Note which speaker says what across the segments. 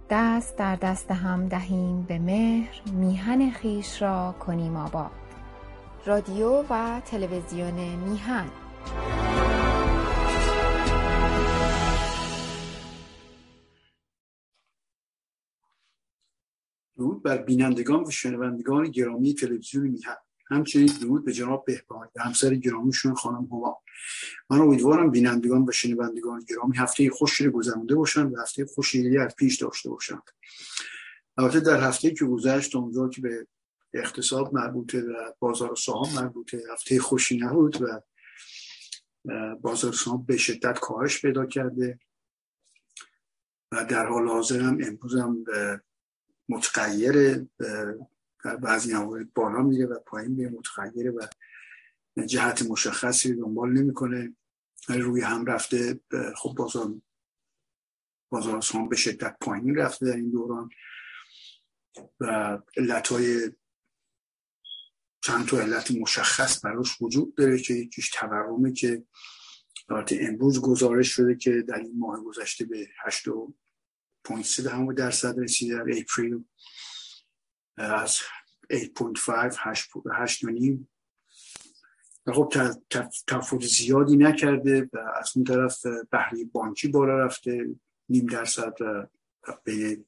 Speaker 1: دست در دست هم دهیم به مهر، میهن خویش را کنیم آباد. رادیو و تلویزیون میهن.
Speaker 2: درود بر بینندگان و شنوندگان گرامی تلویزیون میهن. همچنین درود به جناب بهبهانی و همسر گرامیشون خانم هما. من امیدوارم بینندگان و شنوندگان گرامی هفته خوشی گذرونده باشن و هفته خوشی از پیش داشته باشن. البته در هفته‌ای که گذشت اونجا که به اقتصاد مربوطه و بازار سهام مربوطه، هفته خوشی نبود و بازار سهام به شدت کاهش پیدا کرده و در حال حاضر هم امروز هم متغیره، در بعضی موارد بالا میره و پایین میره، متغیره و جهت مشخصی دنبال نمیکنه. روی هم رفته. خب بازار سهام به شدت پایین رفته در این دوران و علتهای چند تا علت مشخص براش وجود داره که یکیش تورمه که امروز گزارش شده که در این ماه گذشته به 8.3% رسیده در اپریل از 8.5 و خب تفاوت زیادی نکرده و از اون طرف بهره بانکی بالا رفته 0.5% به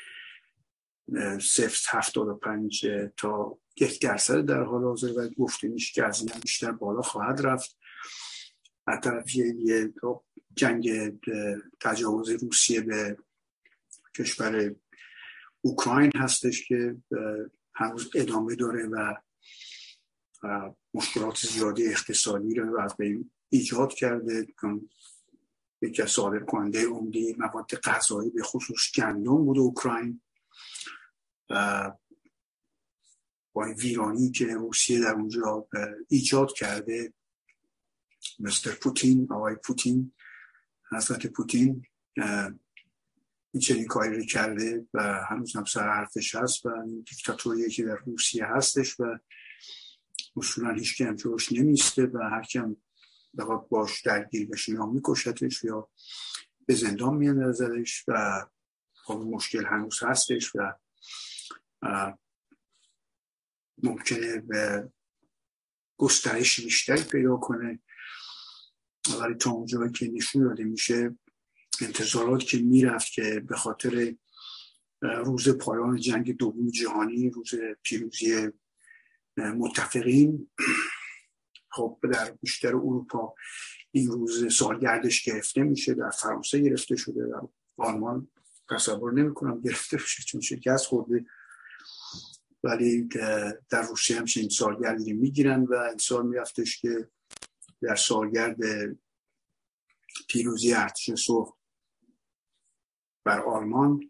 Speaker 2: 0.75 تا 1% در حال حاضر و گفته میشه که از این هم بیشتر بالا خواهد رفت. از طرف یه جنگ تجاوز روسیه به کشور اوکراین هستش که هنوز ادامه داره و مشکلات زیادی اقتصادی رو از بین ایجاد کرده. یکی از صادرکننده عمده مواد غذایی به خصوص گندم بود اوکراین و با این ویرانی که روسیه در اونجا ایجاد کرده، مستر پوتین، آقای پوتین، حضرت پوتین این چنین کاری رو کرده و هنوز هم سر حرفش هست و این دیکتاتوریه که در روسیه هستش و اصولا هیچ که هم جلوش نمیسته و هر کم بخواد باش درگیر بشه یا میکشتش یا به زندان میاندازدش و خب مشکل هنوز هستش و ممکنه به گسترش بیشتری پیدا کنه. ولی تا اونجایی که نشون داده میشه انتظارات که میرفت که به خاطر روز پایان جنگ دوم جهانی، روز پیروزی متفقین، خب در بیشتر اروپا این روز سالگردش گرفته میشه، در فرانسه گرفته شده، در آلمان تصور نمی‌کنم گرفته بشه چون شکست خورده، ولی در روسیه هم این سالگردی میگیرن و این سال میرفتش که در سالگرد پیروزی ارتش سرخ بر آلمان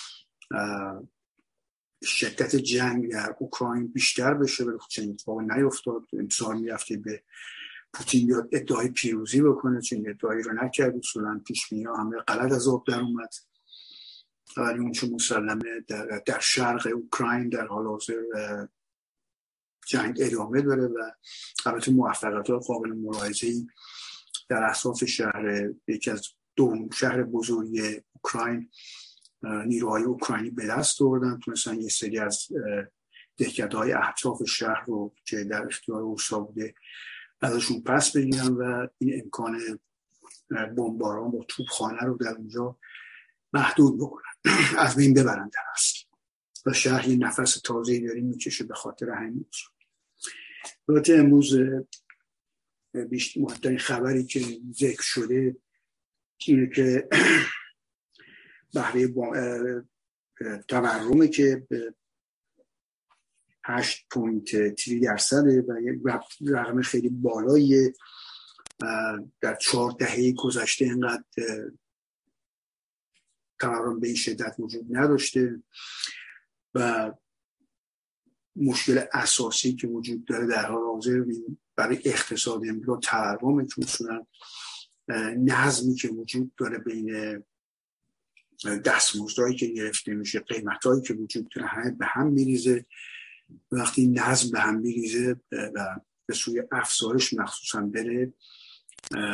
Speaker 2: شدت جنگ در اوکراین بیشتر بشه، ولی چنین اتفاقی نیفتاد. امسال میرفته به پوتین بیاد ادعای پیروزی بکنه، چنین ادعایی رو نکرد. اصولا پیش‌بینی‌ها همه غلط از آب در اومد، ولی اون چه مسلمه در شرق اوکراین در حال حاضر جنگ ادامه داره و البته موفقیت‌های قابل ملاحظه‌ای در اطراف شهر، یکی از دو شهر بزرگ اوکراین، نیروهای اوکراینی به دست آوردن، تونستن یه سری از دهکده‌های اطراف شهر رو که در اختیار روسا بوده ازشون پس بگیرن و این امکان بمباران با توپخانه رو در اونجا محدود بکنن، از بین ببرن در اصل و شهر یه نفس تازه‌ای داره میکشه به خاطر همین. البته امروز مهمترین خبری که ذکر شده اینه که بهره تورمی که 8.3% و یک رقم خیلی بالایی در 4 دهه گذشته اینقدر تورم به این شدت وجود نداشته و مشکل اساسی که وجود داره در حال حاضر برای اقتصاد امروز تورمه، چون اصولا نظمی که وجود داره بین دستمزدهایی که گرفته میشه، قیمتایی که وجود داره، همه به هم میریزه. وقتی نظم به هم میریزه و به سوی افزایش مخصوصا بره،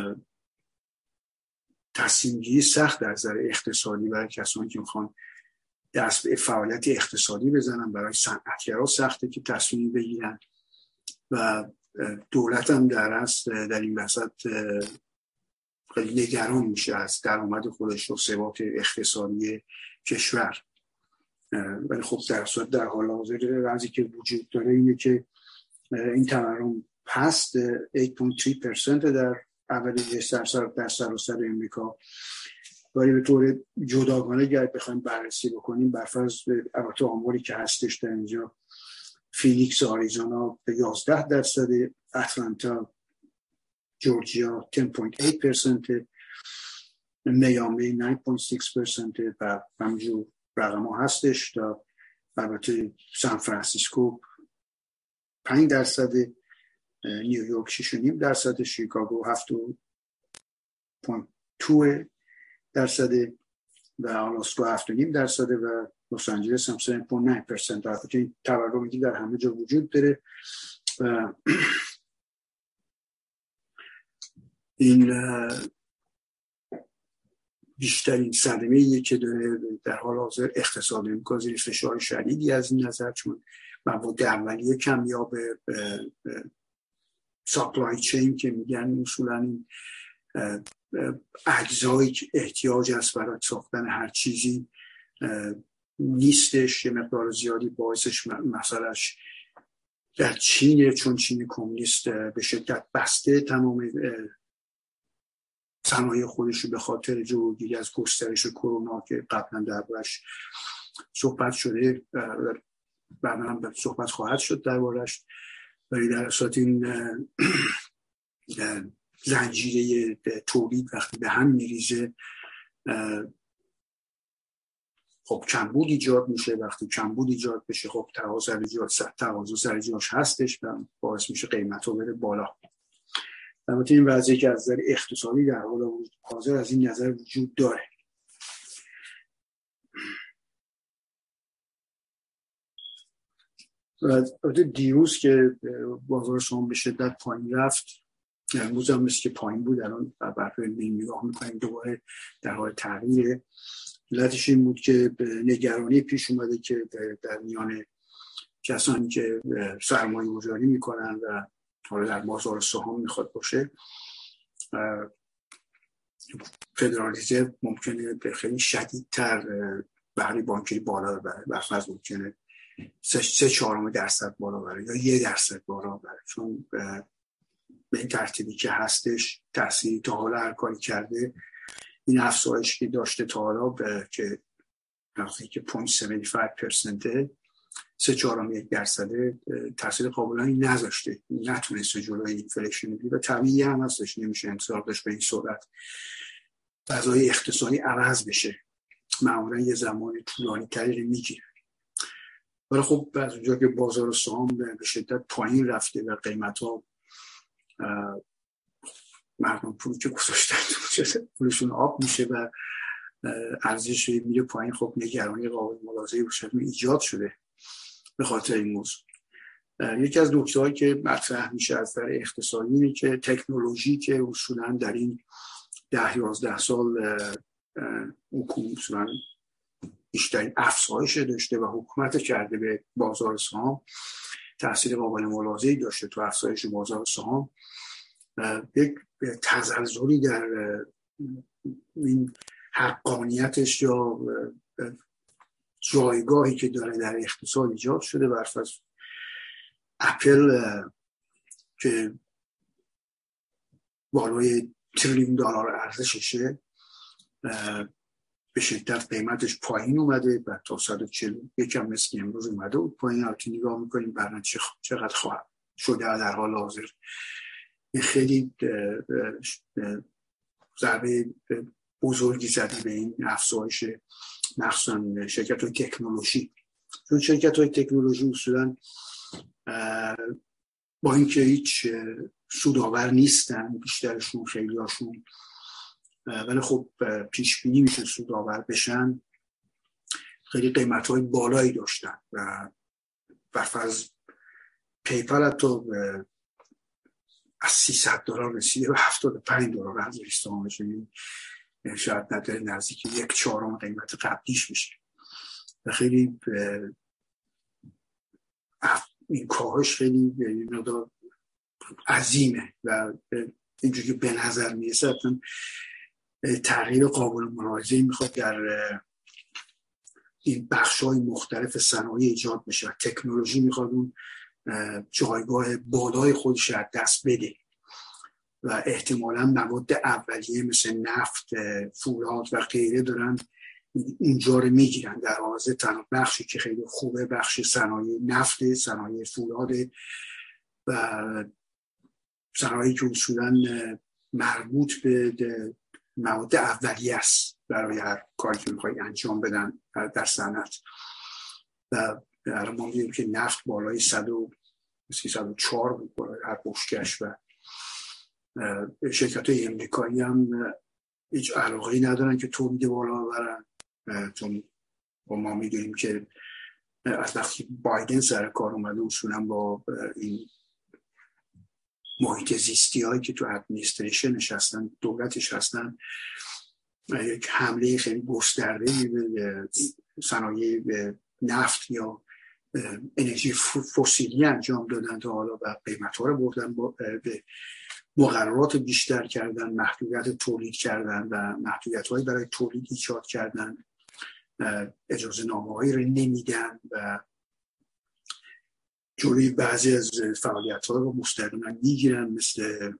Speaker 2: تصمیم گیری سخت در نظر اقتصادی برای کسانی که میخوان دست به فعالیت اقتصادی بزنن. برای صنعتگرا سخته که تصمیم بگیرن و دولت هم در این وسط خیلی نگران میشه از درآمد خودش و ثبات اقتصادی کشور. ولی خب در حال حاضر وضعی که وجود داره اینه که این تورم هست 8.3% در اولیج در سراسر امریکا. ولی به طور جداگانه اگر بخوایم بررسی بکنیم، برفرض البته آماری که هستش در اینجا، فینیکس آریزونا به 11%، اتلانتا جورجیا 10.8%، میامی 9.6% و همینجور رقم ها هستش. تا البته سان فرانسیسکو 5%، نیویورک 6.5%، شیکاگو 7.2% و آلاسکا 7.5% و لس آنجلس هم 7.9%. البته این تورمی در همه جا وجود داره و این بیشترین صدمه‌ایه که داره در حال حاضر اقتصاد امریکا زیر فشار شدیدی از این نظر، چون مواد اولیه کمیاب سپلای چین که میگن اصولا این اجزایی که احتیاج است برای ساختن هر چیزی نیستش. یه مقدار زیادی باعثش مسئلهش در چینه، چون چین کمونیست به شدت بسته تمام صنایع خودش به خاطر جلوگیری از گسترش کرونا که قبلا دربارش صحبت شده، بعدا هم صحبت خواهد شد دربارش. ولی در اساس این زنجیره تولید وقتی به هم میریزه، خب کمبود ایجاد میشه. وقتی کمبود ایجاد بشه، خب تقاضا سر جاش هستش و باعث میشه قیمت‌ها بره بالا. البته این وضعی که از نظر اقتصادی در حال حاضر از این نظر وجود داره. و دیروز که بازار سهام به شدت پایین رفت، امروز هم مثل که پایین بود، الان برای نگاه میکنیم دوباره در حال تغییره. علتش این بود که نگرانی پیش اومده که در میان کسانی که سرمایه گذاری میکنن و حالا در بازار سهام میخواد باشه، فدرال رزرو ممکنه به خیلی شدیدتر بهره بانکی بالا ببره، برفرض ممکنه 0.4% بالا ببره یا 1% بالا ببره، چون به این ترتیبی که هستش تأثیری تا حالا هر کاری کرده این افزایش که داشته تا حالا که نزدیک 0.75% 0.4% تاثیر قابلانی نذاشته، نتونسته جلوی اینفلیشن بگیره و طبیعی هم هستش، نمیشه انتظار داشت به این صورت فضای اقتصادی عوض بشه، معمولا یه زمان طولانی تری میگیره. ولی خب از اونجا که بازار سهام به شدت پایین رفته و قیمت‌ها مردم پولی که گذاشتن پولشون آب میشه و ارزش میره پایین، خب نگرانی قابل ملاحظه‌ای ایجاد شده به خاطر این موضوع. یکی از نکته‌هایی که مطرح میشه از نظر اقتصادی اینه که تکنولوژی که اصولاً در این 10-11 سال حکومت بیشترین افزایش داشته و حکومت کرده به بازار سهام، تأثیر قابل ملاحظه‌ای داشته تو افزایش بازار سهام. یک تزلزلی در این حقانیتش یا جایگاهی که داره در اقتصاد ایجاد شده. برفرض اپل که بالای $1 تریلیون ارزششه به شدت قیمتش پایین اومده و تا 140 یکم مثل امروز اومده بود پایین. البته نگاه میکنیم برنامه چقدر خواهد شده در حال حاضر. این خیلی ضربه بزرگی زده به این افزایش مخصوصا شرکت‌های تکنولوژی، چون شرکت‌های تکنولوژی اصولاً با اینکه هیچ سودآور نیستن بیشترشون خیلیاشون، ولی خب پیش بینی میشه سودآور بشن، خیلی قیمت‌های بالایی داشتن و برفرض پیپل حتی از $300 رسیده به $75 از سهامش، شاید نداره نزدیک 1/4 قیمت قبلیش میشه. و خیلی این کاهش خیلی مقدار عظیمه و اینجوری که به نظر میرسه تغییر قابل ملاحظه‌ای میخواد در این بخش‌های مختلف صنایع ایجاد بشه و تکنولوژی میخواد اون جایگاه بالای خودش از دست بده و احتمالاً مواد اولیه مثل نفت، فولاد و غیره دارن اونجا رو میگیرن. در حاضر تنها بخشی که خیلی خوبه بخش صنایع نفت، صنایع فولاد و صنایعی که اصولاً مربوط به مواد اولیه است برای هر کاری که میخوای انجام بدن در صنعت. و ما میدونیم که نفت بالای 304 بود بالای هر بشکش و شرکت‌های امریکایی هم هیچ علاقه‌ای ندارن که تولید بالا ببرن، چون ما میدونیم که از وقتی بایدن سر کار اومده اصولا با این محیط زیستی هایی که تو ادمنستریشنش هستن، دولتش هستن، یک حمله خیلی گسترده به صنایع نفت یا انرژی فسیلی انجام دادن تا حالا و قیمت‌ها رو بردن به مقررات بیشتر کردن، محدودیت تولید کردن و محدودیت‌هایی برای تولید ایجاد کردن، اجازه نامه‌هایی رو نمیدن و جلوی بعضی از فعالیت‌ها رو مستقیما میگیرن، مثل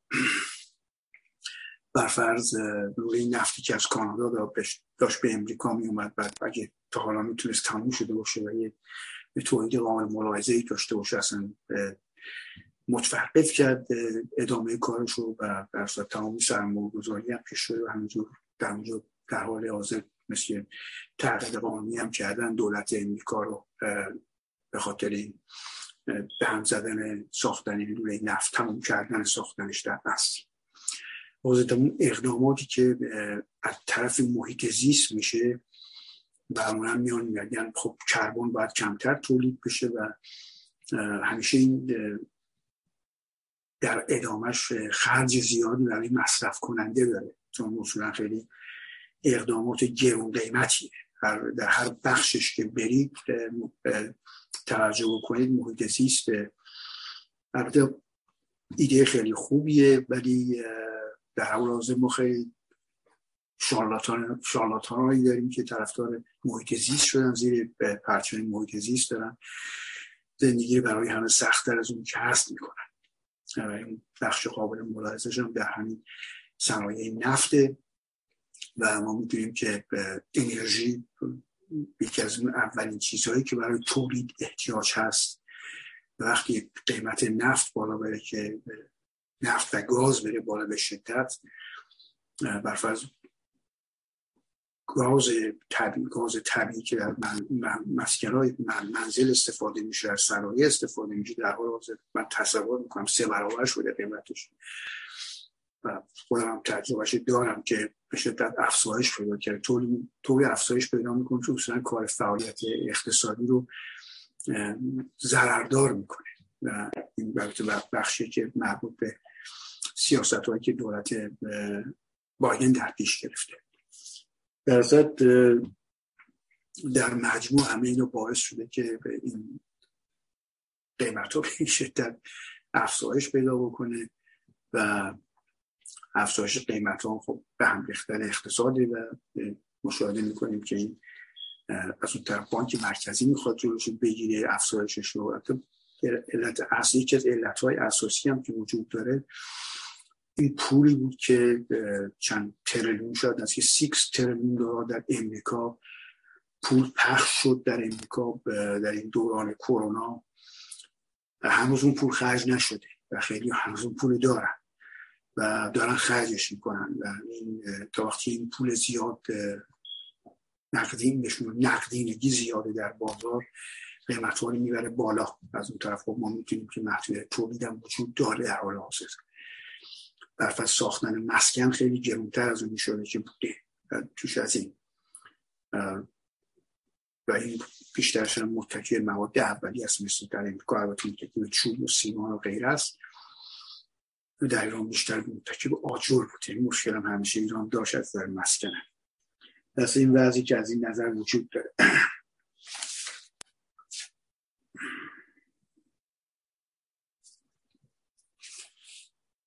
Speaker 2: برفرض روی نفتی که از کانادا داشت به امریکا میومد، بعد اگه تا حالا میتونست تموم شده باشه و یه تولید قابل ملاحظه‌ای داشته باشه اصلا متوقف کرد ادامه کارش رو و در صورت تمامی سرمایه‌گذاری هم پیش شده و همینجور در حال حاضر مثل تغییر قانونی هم کردن دولت امریکا رو به خاطر این به هم زدن ساختن روی نفت، تموم کردن ساختنش در اصل. واضح اون اقداماتی که از طرف محیط زیست میشه معمولا میگن خب کربن باید کمتر تولید بشه و همیشه این در ادامش خرج زیادی برای مصرف کننده داره، چون اصولا خیلی اقدامات گرون قیمتیه. در هر بخشش که برید توجه بکنید محیط زیست. البته ایده خیلی خوبیه ولی در حال حاضر ما خیلی شارلاتانایی داریم که طرفدار محیط زیست شدن، زیر پرچم محیط زیست دارن زندگی برای همه سخت‌تر از اون که هست میکنن. این بخش قابل ملاحظه‌اش هم در همین صنایع نفته و ما میدونیم که انرژی یکی از اون اولین چیزهایی که برای تولید احتیاج هست. وقتی قیمت نفت بالا بره که نفت و گاز بره بالا به شدت، برفرض گاز طبیعی که در مسکن‌های منزل استفاده میشه، در صنایع استفاده میشه، در حال حاضر من تصور میکنم 3 برابر شده قیمتش و خودم هم تجربهش دارم که به شدت افزایش پیدا کرده. طوری افزایش پیدا میکنه که اصلا کار فعالیت اقتصادی رو ضرردار میکنه و این بخشی که مربوط به سیاست‌هایی که دولت بایدن در پیش گرفته. در اصل در مجموع همه اینو باعث شده که به این قیمت‌ها به شدت افزایش پیدا بکنه و افزایش قیمت‌ها خب به هم ریختن اقتصادی و مشاهده می‌کنیم که این از اون طرف بانک مرکزی میخواد جلوش بگیره افزایشش رو. علت اصلی که از علت‌های اساسی هم که وجود داره این پولی بود که چند تریلیون شد، از که 6 تریلیون دلار در امریکا پول پخش شد در امریکا در این دوران کرونا. هنوز اون پول خرج نشده و خیلی هنوز اون پول دارن و دارن خرجش میکنن و این تا وقتی این پول زیاد نقدینگی زیاده در بازار قیمت‌ها رو میبره بالا. از اون طرف ما میتونیم که محدودیت تولید هم وجود داره در حال حاضر. برفرض ساختن مسکن خیلی گرونتر از اون میشده که بوده توش از این و این بیشترش هم متکی مواد اولیه است، مثل در امریکا البته متکی به چوب و سیمان و غیره است. در ایران بیشتر متکی به آجر بوده. این مشکل هم همیشه ایران داشت از در مسکنه. دست این وضعی که از این نظر وجود داره.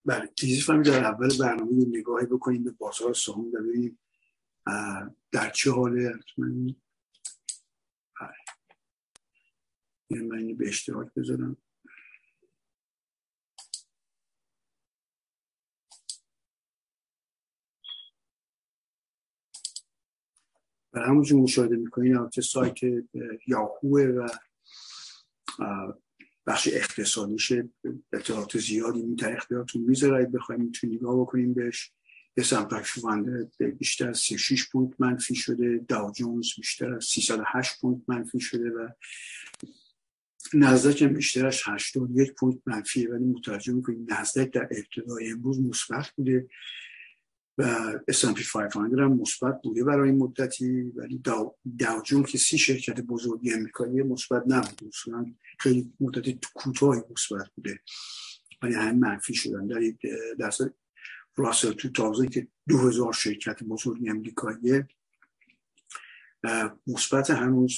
Speaker 2: بله تیزی فهمی در اول برنامه یه نگاهی بکنیم به بازار سهام و ببینیم در چه حاله. من اینو به اشتراک بذارم. و همونجور مشاهده میکنین البته سایت یاهوه و بخش اقتصادیش اطلاعات زیادی میتونه اختیارتون میذاره. اگه بخوایم میتونید نگاه بکنیم بهش. S&P 500 بیشتر از 36 پوینت منفی شده، داو جونز بیشتر از 308 پوینت منفی شده و نزدک هم بیشتر از 81 پوینت منفیه. ولی متوجه میکنید نزدک در ابتدای امروز مثبت بوده و S&P 500 هم مثبت بوده برای مدتی، ولی داو جونز که 30 شرکت بزرگی آمریکایی مثبت نبوده، اصلا خیلی مدت کوتاهی مثبت بوده ولی هم منفی شدن. در راسل 2000 که 2000 شرکت بزرگی آمریکایی مثبت هنوز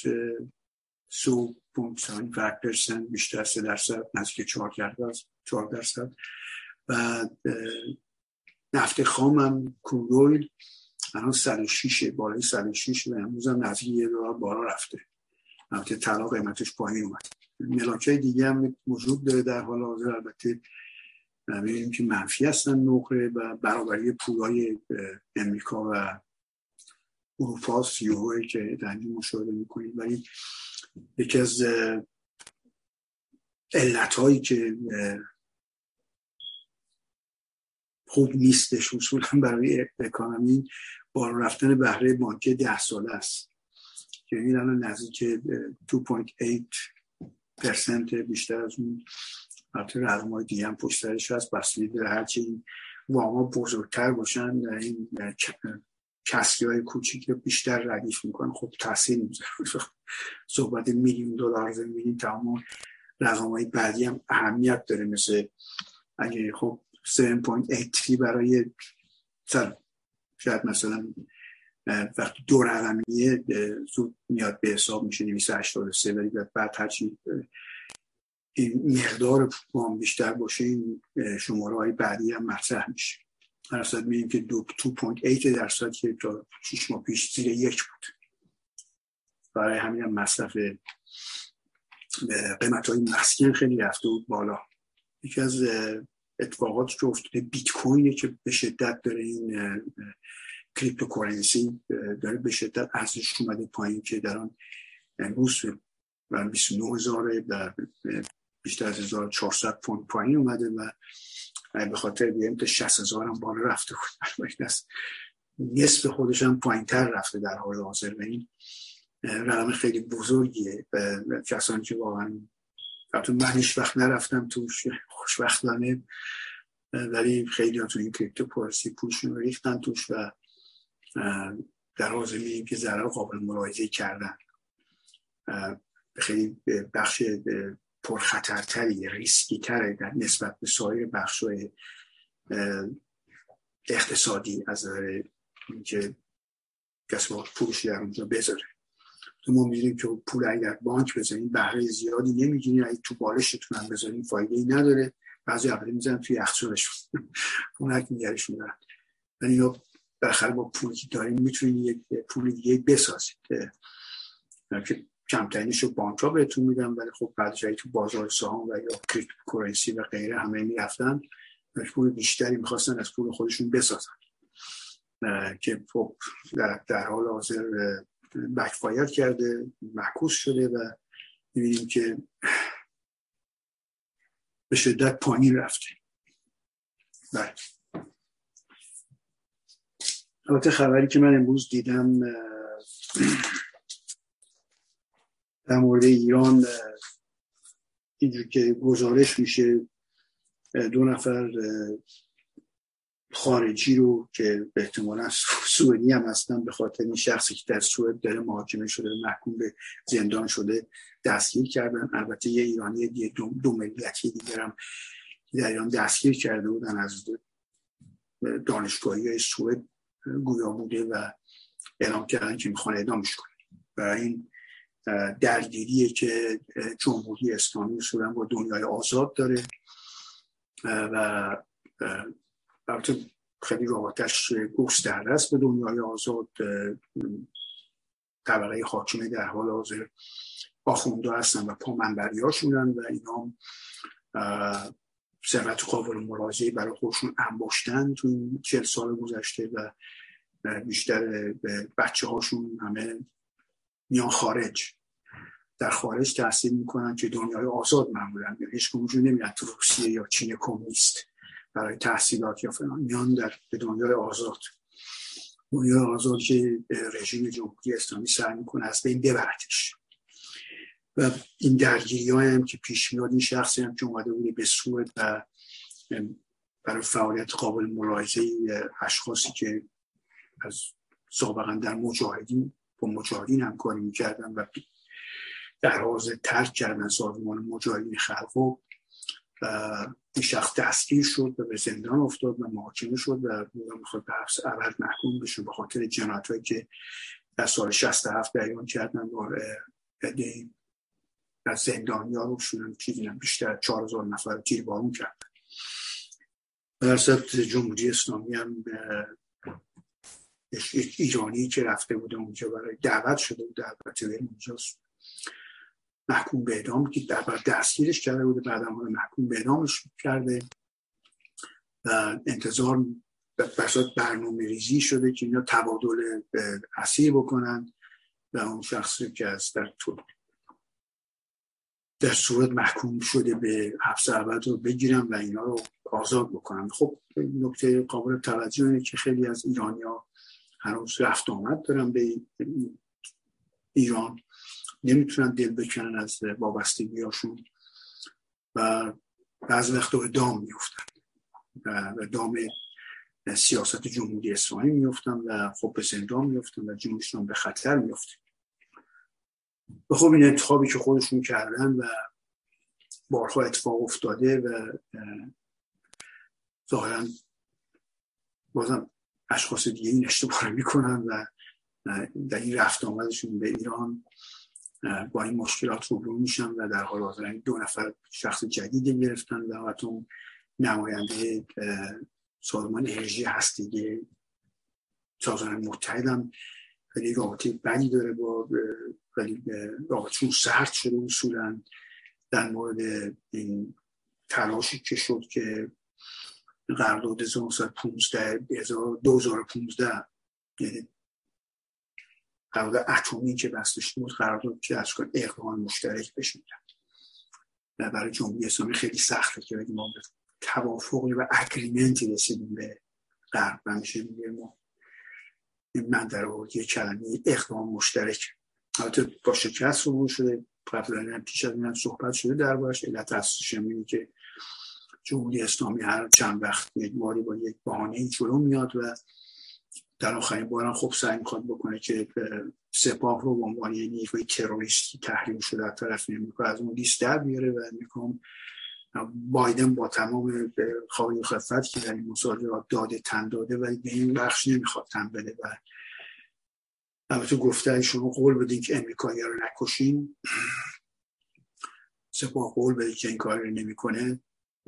Speaker 2: 3.75% بیشتر 3% نزدیک 4%. و نفت خام هم کروز اویل الان 106 بالای 106 و امروز هم نزدیک $1 بالا رفته. البته طلا قیمتش پایین اومد. ملاکای دیگه هم وجود داره در حال حاضر. البته می‌بینیم که منفی هستن نقره و برابری پولای امریکا و اروپا یورویی که در این مشاهده می‌کنید. ولی یکی از علت‌هایی که خوب نیستش اصولا برای اکانومی بالا رفتن بهره بانکی 10 ساله است که این الان نزدیک 2.8% بیشتر از اون. البته رقم‌های دیگه هم پشت سرش هست، بستگی داره هرچی این وام‌ها بزرگتر باشن این کسری‌های کوچیک بیشتر ردیف میکنن، خب تاثیر میذاره. صحبت $1,000,000 می‌بینید تمام رقم‌های بعدی هم اهمیت داره، مثل اگه خب 7.83 برای شاید مثلا وقتی دو رقمیه زود میاد به حساب میشه 283 ولی بعد هرچی این مقدار وام بیشتر باشه این شماره های بعدی هم مطرح میشه. هر صد میبینیم که 2.8% که تا 6 ماه پیش زیر 1 بود. برای همین هم مصرف قیمت های مسکن خیلی رفته بود بالا. یکی از اتفاقات که افتاده بیت کوینه که به شدت داره این کریپتوکارنسی داره به شدت ارزشش اومده پایین که در آن امروز 29,000 و بیشتر از 1400 پوند پایین اومده و به خاطر بیایم تا 60,000 هم بالا رفته بود. نصف خودش هم پایین تر رفته در حال حاضر و این رقم خیلی بزرگیه و کسانی که واقعا من هیچ وقت نرفتم توش خوشبختانه، ولی خیلی ها تو این کریپتوکارنسی پولشون رو ریختن توش و در حاضر می‌بینیم که ضرر قابل ملاحظه کردن. خیلی بخش پرخطرتری ریسکی تره در نسبت به سایر بخش‌های اقتصادی از نظر اینکه کسی باید پولش در اونجا بذاره. ما می‌بینیم که پول اگر بانک بذارین بهره زیادی نمی‌گیرین، اگه تو بالشتون هم بذارین فایده‌ای نداره. بعضی اولی می‌ذارن توی یخچالشون اونک می‌گرشون دارن. ولی یا بالاخره با پولی که دارین می‌تونین یک پول دیگه بسازید که کمترینش رو بانک‌ها بهتون میدن، ولی خب بعد جایی تو بازار سهام و یا کریپتوکارنسی و غیره همه میرفتن پول بیشتری می‌خواستن از پول خودشون بسازن که خب در حال حاضر بکفایر کرده، معکوس شده و می‌بینیم که به شدت پایین رفته. بله. البته خبری که من امروز دیدم در مورد ایران اینجور که گزارش میشه 2 نفر خارجی رو که به احتمالا سوئدی هم هستن به خاطر این شخصی که در سوئد داره محاکمه شده محکوم به زندان شده دستگیر کردن. البته یه ایرانی دیگه دو ملیتی دیگر هم در ایران دستگیر کرده بودن از دانشگاهی سوئد گویا بوده و اعلام کردن که میخوان اعدامش کنن. برای این درگیریه که جمهوری اسلامی اصولا با دنیای آزاد داره و البته خیلی رابطش گسترده است به دنیای آزاد. طبقه حاکمه در حال حاضر آخونده هستن و پامنبری شدن و اینا ثروت قابل ملاحظه‌ای برای خودشون انباشتن تو این 40 سال گذشته و بیشتر بچه هاشون همه میان خارج، در خارج تحصیل میکنن که دنیای آزاد معمولا هیچ کدومشون نمیاد تو روسیه یا چین کمونیست برای تحصیلات یا فلان، میان به دنیای آزاد، دنیای آزاد که رژیم جمهوری اسلامی سعی میکنه از بین ببرتش. و این درگیری‌ها هم که پیش میاد، این شخصی هم که اومده بوده به سوئد و برای فعالیت قابل ملاحظه‌ای اشخاصی که از سابقا در مجاهدین همکاری میکردن و در حال ترک کردن سازمان مجاهدین خلق، این شخص دستگیر شد و به زندان افتاد و محاکمه شد و میخواد به حبس ابد محکوم بشه به خاطر جنایتایی که در سال 67 بیان کردن و از زندانیا رو شدن چیزی بیشتر 4000 نفر تیربارون کردن. در صورت جمهوری اسلامی هم ایرانی که رفته بوده اونجا برای دعوت شده بود، البته اونجاست محکوم به اعدام که در دستگیرش کرده بوده، بعد هم محکوم به اعدامش کرده و انتظار بساط برنامه ریزی شده که اینا تبادل اسیر بکنن و اون شخصی که از در صورت محکوم شده به حبس ابد رو بگیرن و اینا رو آزاد بکنن. خب نکته قابل توجه اینه که خیلی از ایرانی‌ها هنوز رفت آمد دارن به ایران، نمیتونن دل بکنن از وابستگی‌هاشون و بعضی وقتا به دام میفتن و دام سیاست جمهوری اسلامی میفتن و خب به زندان میفتن و جونشون به خطر میفته. و خب این انتخابی که خودشون کردن و بارها اتفاق افتاده و ظاهراً بازم اشخاص دیگه این اشتباه رو میکنن و در این رفت آمدشون به ایران با این مشکلات روبرو میشن و در حال حاضر 2 نفر شخص جدید گرفتن و حتی نماینده سازمان انرژی هسته‌ای سازمان متحد هم خیلی رابطه بدی داره با خیلی رابطه‌شون سرد شده اصولاً در مورد این تلاشی که شد که قرارداد 2015 یعنی قرارداد اتمی که بسته بود، قرارداد که از کن اقدام مشترک بشه و برای جمهوری اسلامی خیلی سخته که بگیم ما به توافقی و اگریمنتی رسیدیم به غرب و میشه میگه من در واقع کلمه اقدام مشترک البته با شکست رو شده. قبلا پیش از این صحبت شده دربارش. علت اصلیش اینه که جمهوری اسلامی هر چند وقت یک باری با یک بهانه‌ای جلو میاد و در آخرین بارم خب سعی می‌خواد بکنه که سپاه رو به عنوان یک نیروی تروریستی تحریم شده از طرف آمریکا از اون لیست در بیاره و میگم بایدن با تمام خواهی خفت که در این مصادرات داده تن داده ولی به این بخش نمیخواد تن بده و البته گفته شما قول بدین که امریکایی‌ها رو نکشین، سپاه قول بده که این کار رو نمیکنه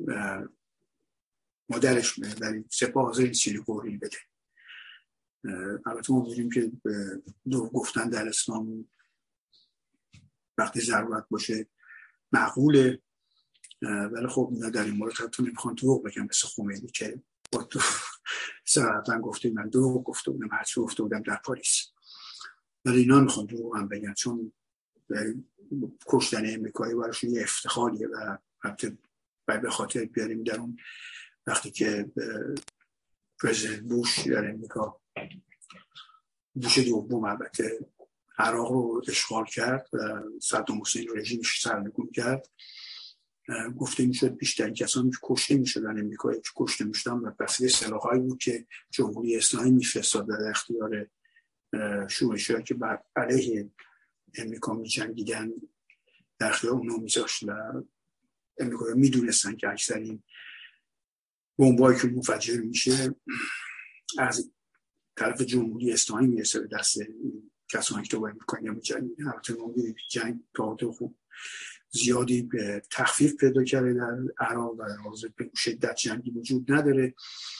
Speaker 2: مادرش میده ولی سپاه حاضر چیزی قولی بده. البته ما بودیم که دو گفتن در اسلام وقتی ضرورت باشه معقوله، ولی خب اینا در این مورد حتی نمیخوان دروغ بگم مثل خمینی که با تو صراحتاً گفته من دروغ گفته بودم هرچی گفته بودم در پاریس، ولی اینا میخوان دروغ هم بگن چون کشتن امریکایی براشون یه افتخاریه و البته به خاطر بیاریم در اون وقتی که پرزیدنت بوش در امریکا بوش دوم البته عراق رو اشغال کرد و صدام حسین رژیمش سرنگون کرد، گفته میشد بیشترین کسانی که کشته میشدن امریکایی که کشته میشدن و بسیار سلاحایی بود که جمهوری اسلامی میفرستاد در اختیار شورشی‌ها که بر علیه امریکا می‌جنگیدن در اختیار اونها میذاشت و امریکایی میدونستن که اکثر این بمبایی که منفجر میشه از طرف جمهوری اسلامی میرسه به دست کسانی که تو باید میکنن یا میجنگیدن. البته ما میدونیم جنگ تا خوب زیادی به تخفیف پیدا کرده در عراق و به شدت جنگی وجود نداره.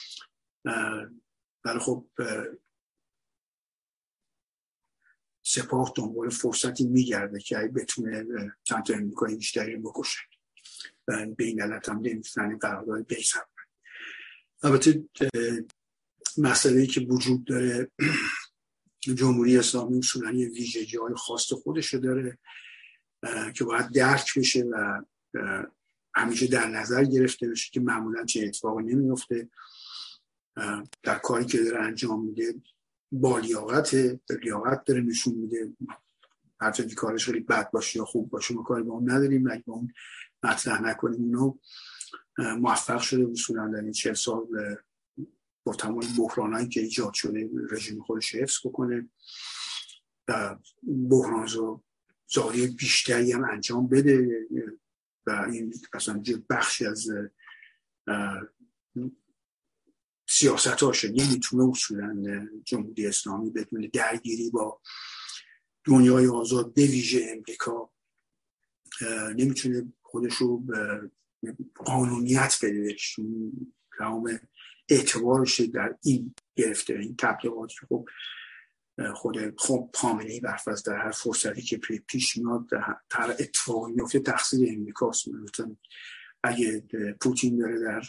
Speaker 2: ولی خب سپاه دنبال فرصتی میگرده که بتونه چند تا امریکایی بیشتری رو بکشه و بین علت هم نمیتونن قرارداد بیزن. البته مسئله‌ای که وجود داره، جمهوری اسلامی اصولاً یه ویژگی‌های خاص خودش رو داره که باید درک بشه و همیشه در نظر گرفته بشه که معمولاً چه اتفاقی نمیفته. در کاری که داره انجام میده با لیاقت داره نشون میده. هرچند کارش خیلی بد باشه یا خوب باشه ما کاری با اون نداریم، اگه با اون مطرح نکنیم. اونو موفق شده اصولاً در این 40 سال با تمام بحرانایی که ایجاد شده رژیم خودش حفظ بکنه، بحران‌زایی بیشتری هم انجام بده و این مثلا بخشی از سیاست‌هاشه. نمیتونه اصولاً جمهوری اسلامی بدون درگیری با دنیای آزاد به ویژه امریکا نمیتونه خودش رو قانونیت بده. تمام اعتبارش در این گرفته، این تبلیغات. خب خود خامنه‌ای برفرض در هر فرصتی که پیش میاد هر اتفاقی میفته تقصیر امریکاست. اگه پوتین داره در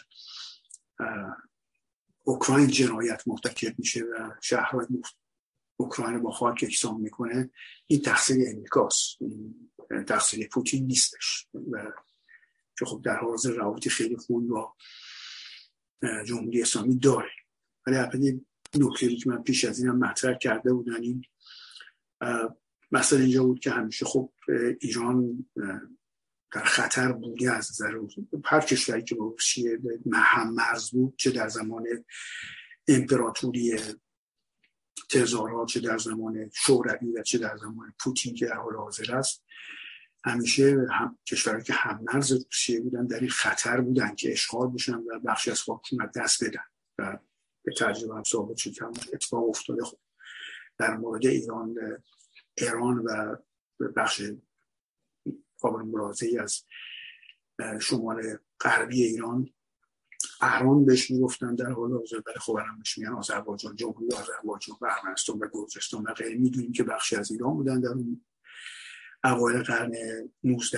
Speaker 2: اوکراین جنایت مرتکب میشه و شهرهای اوکراین با خاک یکسان میکنه، این تقصیر امریکاست، تقصیر پوتین نیستش. و که خب در حاضر روابط خیلی خوبی با جمهوری اسلامی داره. ولی البته نکته‌ای که من پیش از اینم مطرح کرده بودن، این مسئله اینجا بود که همیشه خب ایران در خطر بوده از نظر هر کشوری که با روسیه هم مرز بود، چه در زمان امپراتوری تزارها، چه در زمان شوروی و چه در زمان پوتین که در حال حاضر است. همیشه کشورهایی که هم مرز روسیه بودن در این خطر بودن که اشغال بشن و بخشی از حکومت دست بدن و به تجربه هم ثابت شد که اتفاق افتاده. خب در مورد ایران و بخش قابل ملاحظه‌ای از شمال غربی ایران، اهران بهش میگفتن در حال حاضر، ولی خب الان بهش میگن آذربایجان، جمهوری آذربایجان و ارمنستان و گرجستان و غیره. میدونیم که بخشی از ایران بودن در اون اوایل قرن 19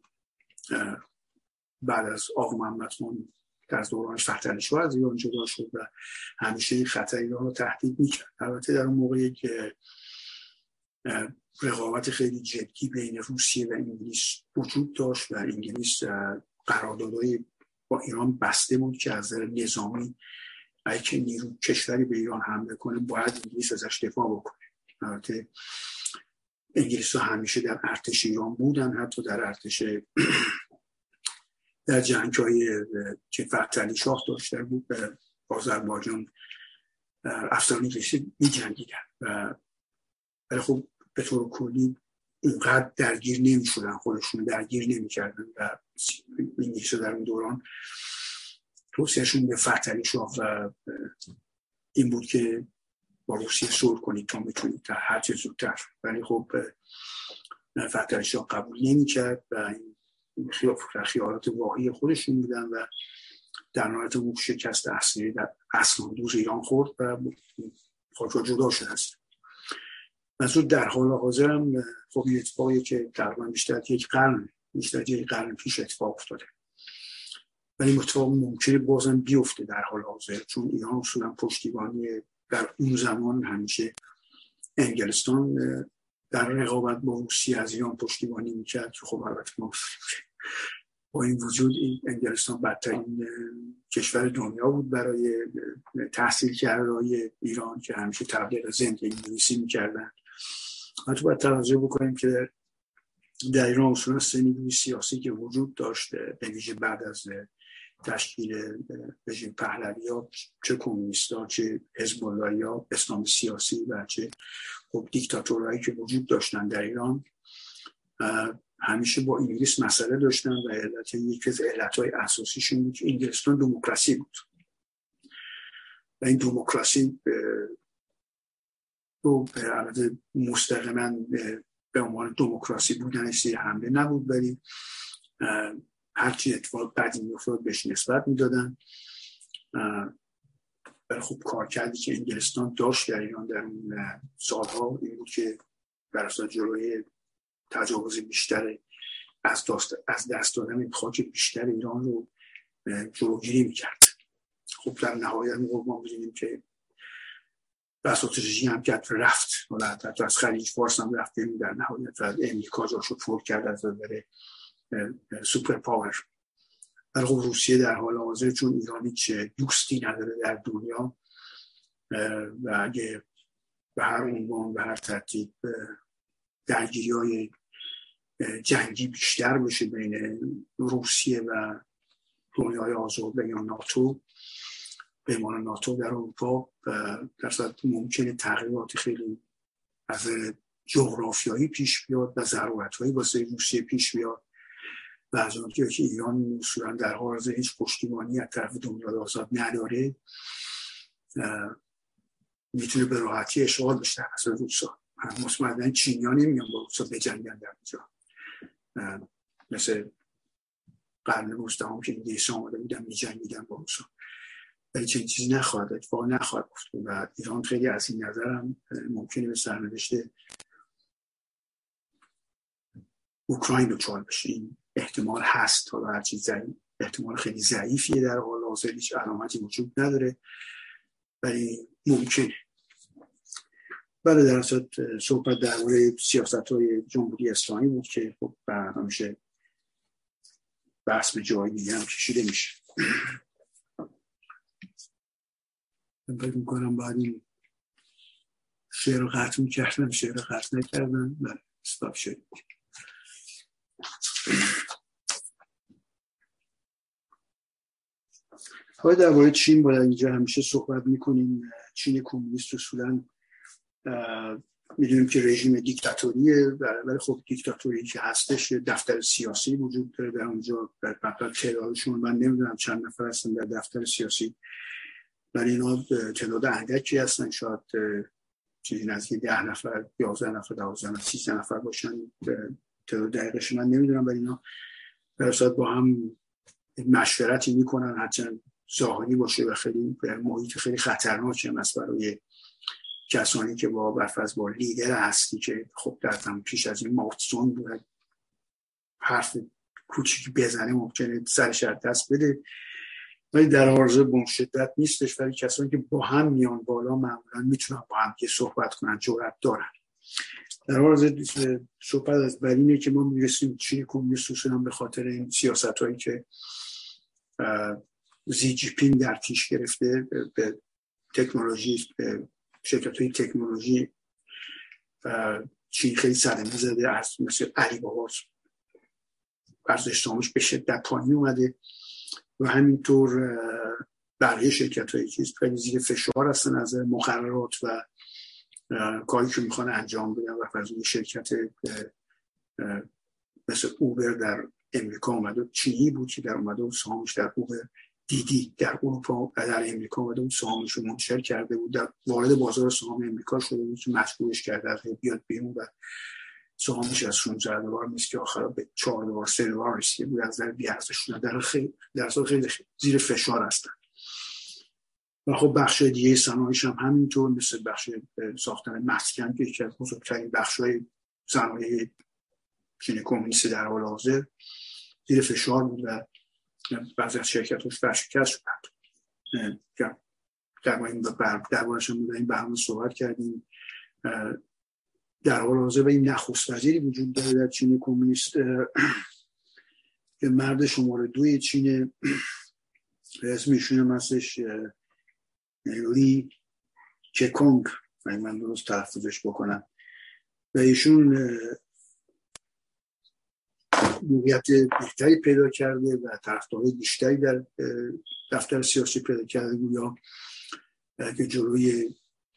Speaker 2: بعد از آقا محمد خان در دورانش فتحعلی‌شاه از ایران جدا شد و همیشه این خطر ایران رو تهدید میکرد. البته در اون موقعی که رقابت خیلی جدی بین روسیه و انگلیس وجود داشت و انگلیس قراردادهای با ایران بسته بود که از نظر نظامی اگه نیرو کشوری به ایران حمله کنه باید انگلیس ازش دفاع بکنه. البته انگلیس ها همیشه در ارتش ایران بودن، حتی در ارتش در جنگ‌های که فتحعلی‌شاه داشته بود به آذربایجان افسران انگلیسی می‌جنگیدن ولی خب به طور کلی اونقدر درگیر نمی‌شدن، خودشون درگیر نمی‌کردن و انگلیس در اون دوران توصیه‌شون به فتحعلی‌شاه و این بود که با روسیه صلح کنید تا میتونید در هر چه زودتر. ولی خب فتحعلی‌شاه قبول نمی‌کرد و خیالات واهی خودشون بودن و در نهایت اون شکست اصلی در اسنادوز ایران خورد و خودشون جدا شده است. منظور در حال حاضر هم خب این اتفاقی که تقریبا بیشتر یک قرن پیش اتفاق افتاده، ولی این اتفاق ممکنه بازم بیفته در حال حاضر، چون ایران اصولا پشتیبانی در اون زمان همیشه انگلستان در رقابت با روسیه از ایران پشتیبانی میکرد که خب البته ما با این وجود انگلستان بدترین کشور دنیا بود برای تحصیل کرده‌های ایران که همیشه تبلیغ زنده انگلیسی میکردن. حتی باید توجه بکنیم که در ایران اصولا سه نیروی سیاسی که وجود داشته به ویژه بعد از تشکیل رژیم پهلوی‌ها، چه کمونیست‌ها، چه حزب الله‌ها، اسلام سیاسی و چه خب دیکتاتورهایی که وجود داشتن در ایران، همیشه با انگلیس مسئله داشتن و یکی از علتهای اساسیشون بود که انگلستان دموکراسی بود و این دموکراسی رو البته مستقیما به عنوان دموکراسی بودنش زیر حمله نبود، ولی هرچی اتفاق بعدی می‌افتاد بهش نسبت میدادن. ولی خب کارکردی که انگلستان داشت در ایران در اون سالها این بود که در اصل جلوی تجاوز بیشتر از دست دادن خاک بیشتر ایران رو جلوگیری میکرد. خب در نهایت ما می‌بینیم که استراتژی هم کرد رفت، حتی از خلیج فارس هم رفتیم در نهایت و امریکا جاشو پر کرد از نظر سوپر پاور. ولی خب روسیه در حال حاضر چون ایرانی چه دوستی نداره در دنیا و اگه به هر عنوان به هر ترتیب درگیری‌های جنگی بیشتر بشه بین روسیه و دنیای آزاد یا ناتو، پیمان ناتو در اروپا، در صورت ممکنه تغییرات خیلی از جغرافیایی پیش بیاد و ضرورت‌هایی واسه روسیه پیش بیاد و از اونجایی که ایران اصولاً در حال حاضر هیچ پشتیبانی از طرف دنیای آزاد نداره، میتونه به راحتی اشغال بشه توسط روسا. مطمئناً چینی‌ها نمیان با روسا بجنگن در اینجا، مثل قرن 19 که انگلیس‌ها آمده بودن میجنگیدن با روسا، ولی چنین چیزی نخواهد اتفاق نخواهد افتاد و ایران خیلی از این نظر هم ممکنه به سرنوشت اوکراین دچار بشه. این احتمال هست، حالا هر چیز احتمال خیلی ضعیفیه در حال حاضر، هیچ علامتی وجود نداره ولی ممکنه. بله، در اصل صحبت درباره سیاست‌های جمهوری اسلامی بود که خب همیشه بحث به جای دیگه هم کشیده میشه. من فکر میکنم باید این شعر رو قطع میکردم، شعر رو قطع نکردم و استاپ شد. حالا درباره چین باید اینجا همیشه صحبت میکنیم. چین کمونیست اصولاً میدونیم که رژیم دیکتاتوریه، ولی خب دیکتاتوری که هستش دفتر سیاسی وجود داره در اونجا. در تعدادشون من نمیدونم چند نفر هستن در دفتر سیاسی، ولی اینا تعداد اندکی هستن، شاید چیزی نزدیک 10 نفر، 11 نفر، 12 نفر، 13 نفر باشن. تعداد دقیقش من نمیدونم، ولی اینا در اصل با هم مشورتی میکنن، هرچند ظاهری باشه و خیلی محیط خیلی خطرناکه مثلا برای کسانی که با برفرض با لیدر هستی که خب در زمان پیش از این ماوتسون بود، حرف کوچیکی بزنه ممکنه سرش از دست بده، ولی در عرضه به اون شدت نیستش. ولی کسانی که با هم میان بالا معمولا میتونن با هم که صحبت کنن، جرأت دارن. در عرضه صحبت از بر اینه که ما میرسیم چین کمونیست اصولاً به خاطر این سیاست‌هایی که زی جی پینگ در پیش گرفته به تکنولوژی، به شرکت‌های تکنولوژی چین خیلی صدمه زده، از مثل علی بابا ارزش سهامش به شدت پایین اومده و همینطور بقیه شرکت‌های چیز خیلی زیر فشار هستن از مقررات و کاری که میخوان انجام بدن. و فرض شرکت مثل اوبر در امریکا اومده، چینی بود که در اومده و سهامش در اوبر دیدی در اروپا و در امریکا اومده بود، سهامش رو منتشر کرده بود، در وارد بازار سهام امریکا شده بود که مجبورش کرده از بیاد بیرون و سهامش از $16 نیست که آخر به $4 $3 رسیده بود. از در بیارزش شده، در اصل خیلی زیر فشار هستن. و خب بخش دیگه صنایعش هم همینطور، مثل بخش ساختن مسکن که یکی از بزرگترین بخش‌های صنایع چین کمونیست در حال حاضر زیر فشار بود و بعضی از شرکت‌هاش ورشکست شدند. درباره‌اش هم در این برنامه صحبت کردیم. در حال حاضر و این نخست وزیری وجود داره در چین کمونیست که مرد شماره 2 چین، اسمشون هم هستش لی چکونگ، من درست تلفظش بکنم، و ایشون موقعیت بهتری پیدا کرده و طرفدارای بیشتری در دفتر سیاسی پیدا کرده، گویا که جلوی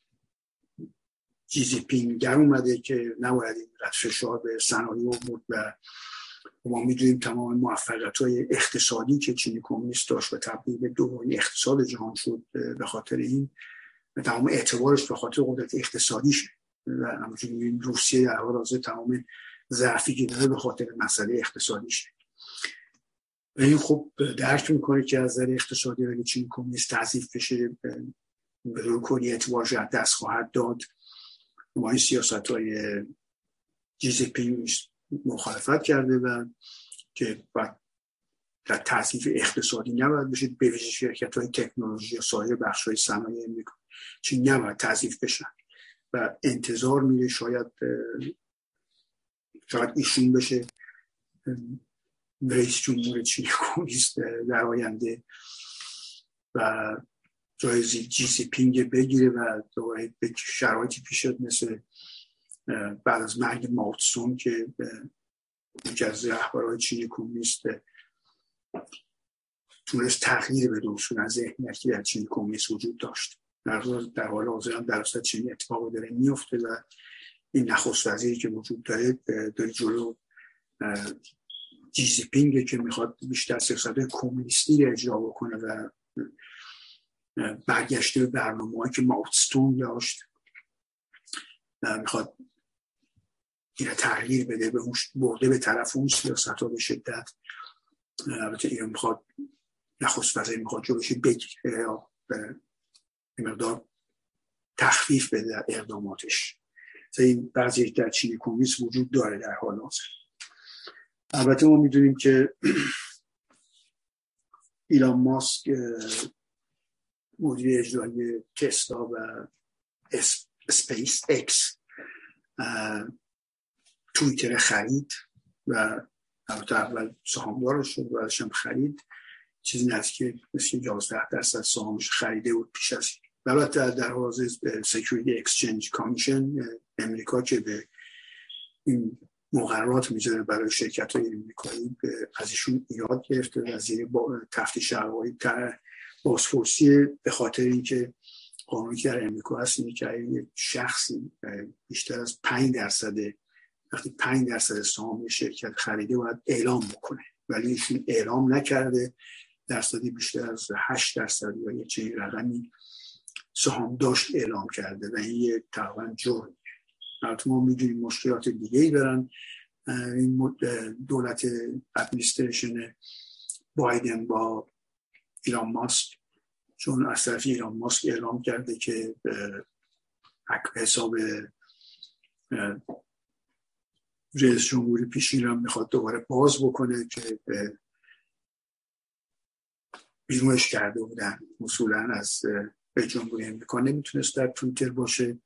Speaker 2: جی سی پینگ در اومده که نباید این فشار به صنایع بود. و ما میدونیم تمام موفقیت‌های اقتصادی که چین کمونیست داشت و تبدیل به دومین اقتصاد جهان شد به خاطر این، تمام اعتبارش به خاطر قدرت اقتصادیش و همونجوری می‌بینیم روسیه در حال حاضر تمام ضعفی که داره به خاطر مسئله اقتصادیشه. و این خب درک میکنه که از نظر اقتصادی اگه چین کمونیست تضعیف بشه به طور کلی اعتبارش از دست خواهد داد. با این سیاست‌های جی سی پینگ مخالفت کرده و که بعد در تضعیف اقتصادی نباید بشه، به ویژه شرکت‌های تکنولوژی یا سایر بخش‌های صنایع امریکا چین نباید تضعیف بشن و انتظار میره شاید ایشون بشه رئیس جمهور چین کمونیست در آینده و جای جی سی پینگ بگیره و دوباره به شرایطی پیش بیاد مثل بعد از مرگ ماو تسونگ که یکی از رهبران چین کمونیست تونست تغییر بده اصولا ذهنیتی در چین کمونیست وجود داشت. در حال حاضر هم در اصل چین اتفاق داره میفته و این نخست وزیری که وجود داره جلو جی سی پینگ که میخواد بیشتر سیاست‌های کمونیستی رو اجرا بکنه و برگشته به برنامه‌هایی که ماو تسونگ داشت، میخواد این تغییر بده، به برده به طرف اون سیاست‌ها به شدت. البته ایران میخواد نخست وزیر میخواد جلوش بگیره یا مقدار تخفیف بده در اقداماتش. این بعضی در چین کمونیست وجود داره در حال حاضر. البته ما میدونیم که ایلان ماسک مدیر اجرایی تسلا و اسپیس اکس توییتر خرید و البته اول سهامدارش شد و بعدش هم خرید، چیزی نزدیک مثل 11% سهامش خریده بود پیش از این. البته در حوزه سکیوریتی اکسچنج کامیشن امریکا که به این مقررات میذاره برای شرکت‌های امریکایی از ایشون ایراد گرفته و زیر تفتیش حقایق بازپرسی به خاطر اینکه قانونی که در امریکا هست اینه که یک شخصی بیشتر از 5% وقتی 5% سهام شرکت خریده باید اعلام بکنه، ولی ایشون اعلام نکرده، درصدی بیشتر از 8% یا یه چنین رقمی سهام داشت اعلام کرده و این یک تقریبا جرم. البته ما میدونیم مشکلات دیگه‌ای دارن این دولت ادمنستریشن بایدن با ایلان ماسک، چون از طرف ایلان ماسک اعلام کرده که حساب رئیس جمهوری پیشین رو میخواد دوباره باز بکنه که بیرونش کرده بودن. اصولا از رئیس جمهوری امریکا نمیتونست در توییتر باشه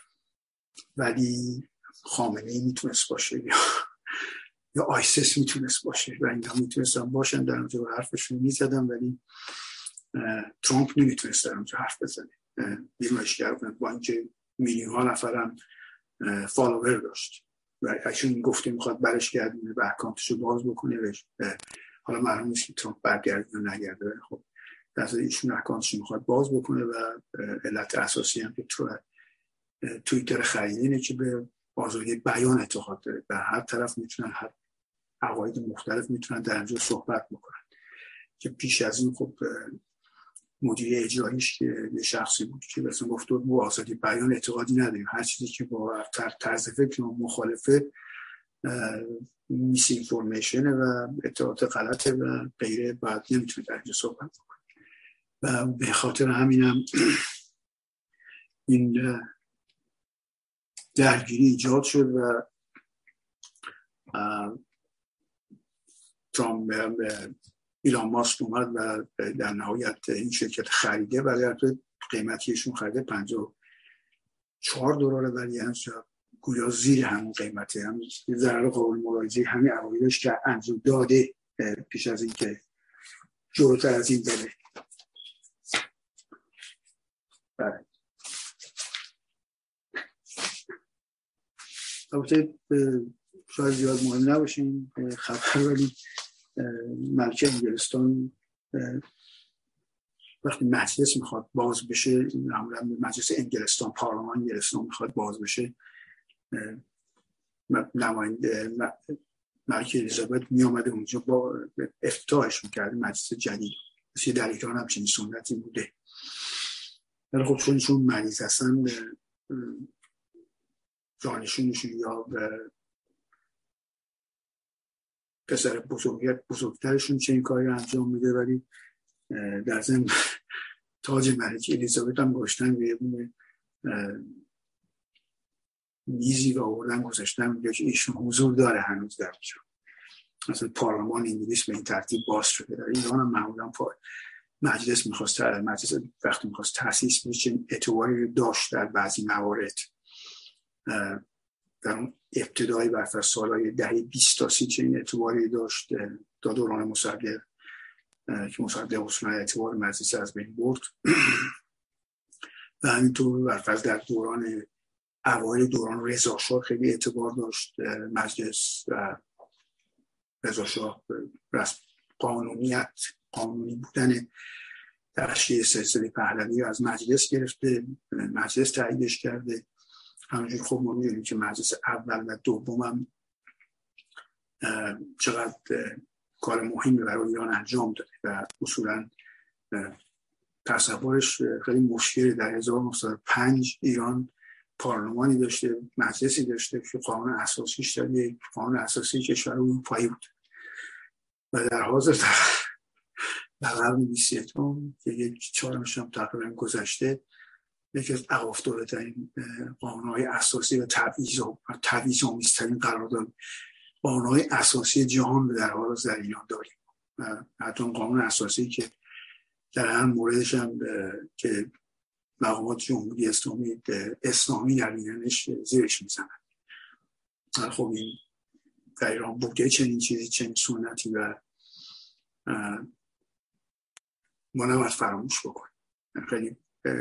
Speaker 2: ولی خامنه‌ای میتونست باشه یا آیسیس میتونست باشه و اینا میتونستن باشن در اونجا حرفشون میزدن، ولی ترامپ نمیتونست در اونجا حرف بزنه. بیرونش کردن با اینکه میلیون‌ها نفرم فالوور داشت و ایشون گفته میخواد برش گردونه و اکانتشو باز بکنه. حالا معلوم نیست که ترامپ برگردونه یا نگرده. خب در اصل ایشون اکانتشو میخواد باز بکنه و علت اساسی هم که توییتر خریدینه که به آزادی بیان اعتقاد داره و هر طرف میتونن هر عقاید مختلف میتونن در اینجا صحبت بکنن. که پیش از این خب مدیر اجراییش که یه شخصی بود که مثلا گفت ما آزادی بیان اعتقادی نداریم، هر چیزی که با طرز فکر مخالفه میس اینفورمیشن و اطلاعات غلطه و غیره، بعد نمیتونه در اینجا صحبت بکنه و به خاطر همینم این درگیری ایجاد شد و ترامپ ایلان ماسک اومد و در نهایت این شرکت خریده ولی قیمتیشون خریده $54 ولی هنوز گویا زیر همون قیمته، هم ضرر قابل ملاحظه همین اوایلش که انجام داده پیش از این که جلوتر از این بره. بله البته شاید زیاد مهم نباشیم خبر، ولی ملکه انگلستان وقتی مجلس میخواد باز بشه، معمولا مجلس انگلستان، پارلمان انگلستان میخواد باز بشه، نماینده ملکه الیزابت میامده اونجا با افتتاحش میکرده مجلس جدید. مثل در ایران هم چنین سنتی بوده، ولی خب چون مریض هستن جانشینشون یا پسر بزرگترشون چه این کاری انجام میده، ولی در ضمن تاج ملکه الیزابت هم گذاشتن روی اون میزی و آوردن گذاشتن میگه که ایشون حضور داره هنوز در اونجا. مثلا پارلمان انگلیس به این ترتیب باز شده. در ایران هم معمولا مجلس وقتی میخواست تأسیس بشه چنین اعتباری داشت در بعضی موارد. در اون ابتدایی برفر سالهای دهه 20 تا 30 چنین اعتباری داشت تا دوران مصدق که مصدق اصولا اعتبار مجلس از بین برد و همینطور برفر در دوران اوایل دوران رضا شاه خیلی اعتبار داشت مجلس و رضا شاه قانونی بودن تشریع سلسله پهلوی از مجلس گرفته، مجلس تاییدش کرده. همونجور خب ما می‌دونیم که مجلس اول و دوم هم چقدر کار مهمی برای ایران انجام داده و اصولا تصورش خیلی مشکلی. در 1905 ایران پارلمانی داشته، مجلسی داشته که قانون اساسیش در یک قانون اساسی کشور اروپایی بود و در حاضر در قرن 21 که یک چهارمش هم تقریبا گذشته یکی از عقب‌افتاده‌ترین قانون‌های اساسی و تبعیض‌آمیزترین قرارداد قانون‌های اساسی جهان رو در حال حاضر در ایران داریم. حتی قانون اساسی که در هم موردش هم که مقامات جمهوری اسلامی در میانش زیرش میزنن. خب این در ایران بوده چنین چیزی، چنین سنتی و ما نباید فراموش بکنیم. خیلی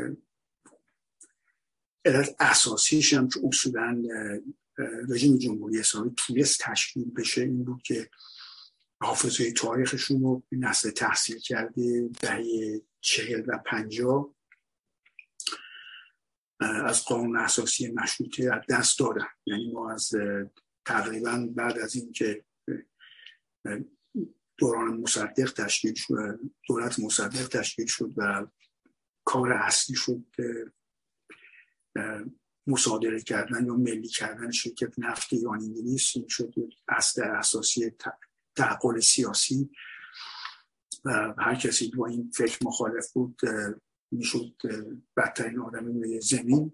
Speaker 2: علت اساسیش هم که اصولا رژیم جمهوری اسلامی تونست تشکیل بشه این بود که حافظه تاریخشون رو نسل تحصیل کرده دهه 40 و 50 از قانون اساسی مشروطه از دست دادن. یعنی ما از تقریبا بعد از این که دوران مصدق تشکیل شد، دولت مصدق تشکیل شد و کار اصلی شد مصادره کردن یا ملی کردن شرکت نفت ایران انگلیس، این شد اصل اساسی تعقل سیاسی و هر کسی با این فکر مخالف بود میشد بدترین آدمی روی زمین.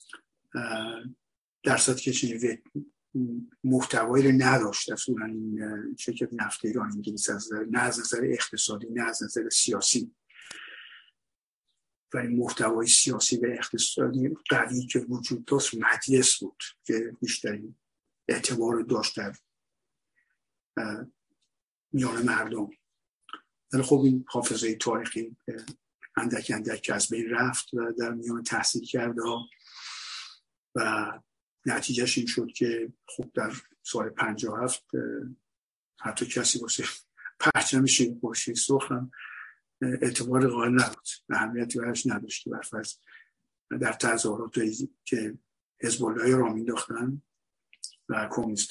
Speaker 2: در صورتی که چنین محتوایی رو نداشت اصولا این شرکت نفت ایران انگلیس نه از نظر اقتصادی نه از نظر سیاسی، و این محتوای سیاسی و اقتصادی قوی که وجود داشت مجلس بود که بیشترین اعتبار داشت در میان مردم. ولی خب این حافظه تاریخی اندک اندک از بین رفت و در میان تحصیل کرده و نتیجهش این شد که خب در سال 57 حتی کسی واسه پرچم خورشید سرخ هم اعتبار قائل نبود، اهمیتی براش نداشت که برفرض در تظاهرات که حزب الله را مینداختن و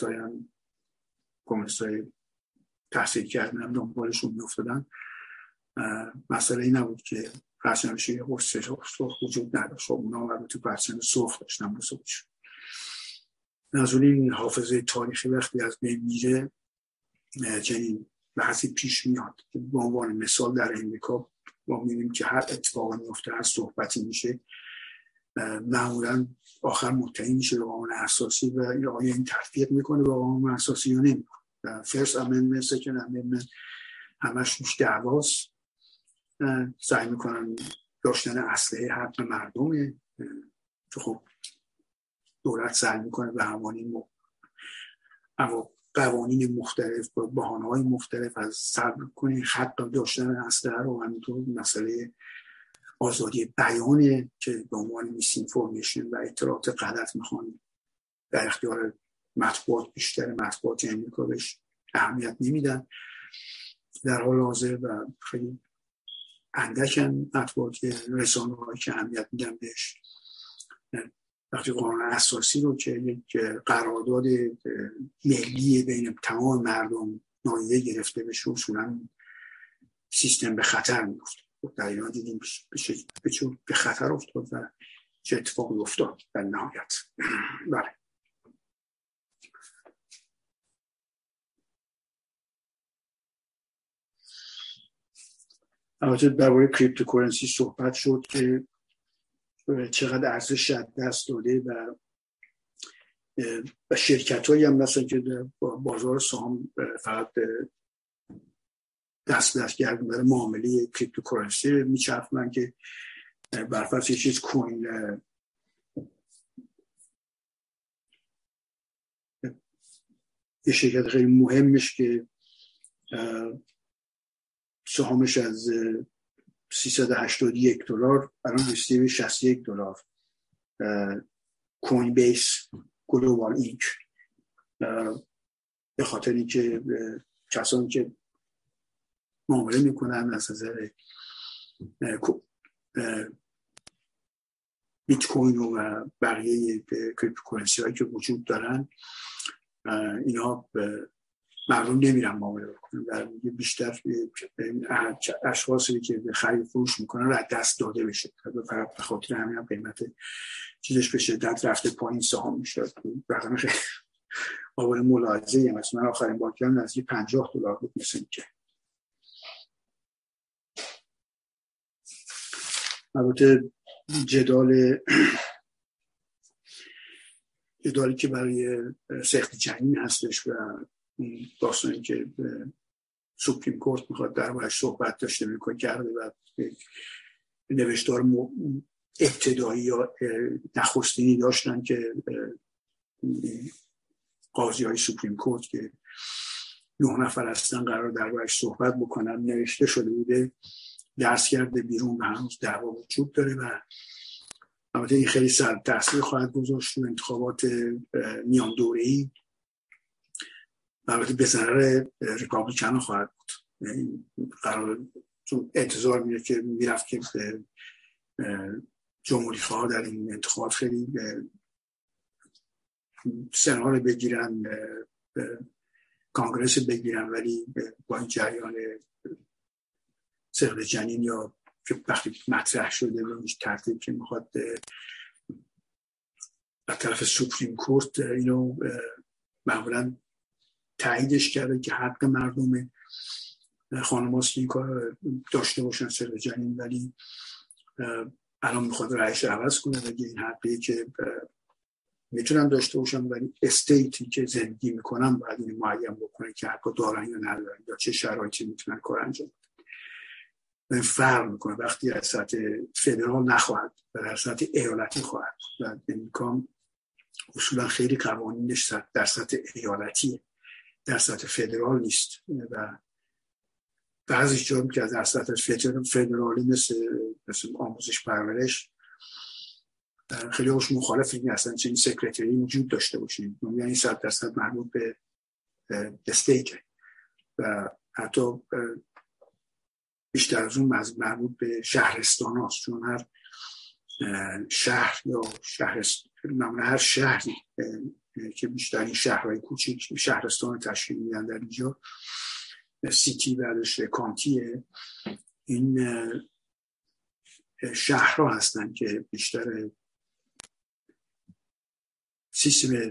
Speaker 2: کمونیستای تحصیل کردن هم دنبالشون میافتادن، مسئله این نبود که پرچم خورشید سرخ وجود نداشت. خب اونا البته پرچم سرخ داشتن بزرگشون. نظر این حافظه تاریخی وقتی از بین میره چنین بحثی پیش میاد. به عنوان مثال در امریکا ما می‌بینیم که هر اتفاقی میفته، هر صحبتی میشه، معمولا آخر متهم میشه به قانون اساسی و آیا این تطبیق میکنه به قانون اساسی یا نمیکنه. فرست امندمنت، سکند امندمنت همش روش دعواست. سعی میکنن داشتن اسلحه حق مردمه که خب دولت سعی میکنه به قوانین مختلف با بهانه‌های مختلف از سلب کنه حق داشتن اسلحه رو. همینطور مسئله آزادی بیانه که به عنوان میس اینفورمیشن و اطلاعات غلط میخوان در اختیار مطبوعات، بیشتر مطبوعات امریکا بهش اهمیت نمیدن در حال حاضر و خیلی اندکن مطبوعات رسانه‌هایی که اهمیت میدن بهش. وقتی قانون اساسی رو که یک قرارداد ملی بین تمام مردم نادیده گرفته بشه، اصولا سیستم به خطر میفته. در ایران دیدیم به خطر افتاد و چه اتفاقی افتاد در نهایت. بله. البته درباره کریپتوکارنسی صحبت شد که چقدر ارزش از دست داده و شرکت‌هایی هم مثلا که در بازار سهام فقط دست گردوندن معامله کریپتوکارنسی میچرخونن که برفرض یه چیز کوین یه شرکت خیلی مهمش که سهامش از $381 الان رسیده به $61. کوین بیس گلوبال اینک، به خاطر اینکه کسانی که معامله میکنن از نظر بیت کوین و بقیه کریپتوکارنسی هایی که وجود دارن، اینا مردم نمیرن معامله بکنن و بیشتر اشخاصی که به خرید فروش میکنن رو از دست داده بشه. فقط به خاطر همین قیمت چیزش به شدت رفته پایین سهام میشه. رقم خیلی قابل ملاحظه‌ای. مثلا آخرین بار که نزدیک $50 بود مثل اینکه. البته جدالی که برای سخت جنین هستش و داستانی که سوپریم کورت میخواد دربارش صحبت داشته میکنه کرده و نوشتار ابتدایی یا نخستینی داشتن که قاضی های سوپریم کورت که 9 نفر هستن قرار دربارش صحبت بکنن نوشته شده بوده، درس کرده بیرون و هنوز دعوا وجود داره و البته این خیلی سر تاثیر خواهد گذاشت رو انتخابات میان دوره‌ای. البته به ضرر ریپابلیکن خواهد بود. قرار چون انتظار میره که میرفت که جمهوری خواه در این انتخابات خیلی سنا رو بگیرن، کانگرس بگیرن، ولی با این جریان سقل جنین یا که وقتی مطرح شده به این ترتیب که میخواد از طرف سوپریم کورت اینو معمولا تاییدش کرده که حق مردم خانم هاست که این کار داشته باشن سقل جنین، ولی الان میخواد رأیش عوض کنه و این حقیه که میتونن داشته باشن، ولی استیتی که زندگی میکنن باید این معین بکنه که حقا دارن یا ندارن یا چه شرایطی میتونن کار انجام بدن. این فرق میکنه وقتی از سطح فدرال نخواهد و در سطح ایالتی خواهد و امکان اصولا خیلی قوانینش در سطح ایالتیه، در سطح فدرال نیست و بعضی جا که در سطح فدرالی مثل آموزش پرورش خیلی هاش مخالف این اصلا چنین سکرتری وجود داشته باشیم، یعنی 100% مربوط به استیت و حتی بیشتر از اون مربوط به شهرستان هاست، چون هر شهر یا هر شهری که بیشتر این شهرهای کوچیک شهرستان تشکیل میدن در اینجا سیتی بعدش کانتیه، این شهرها هستن که بیشتر سیستم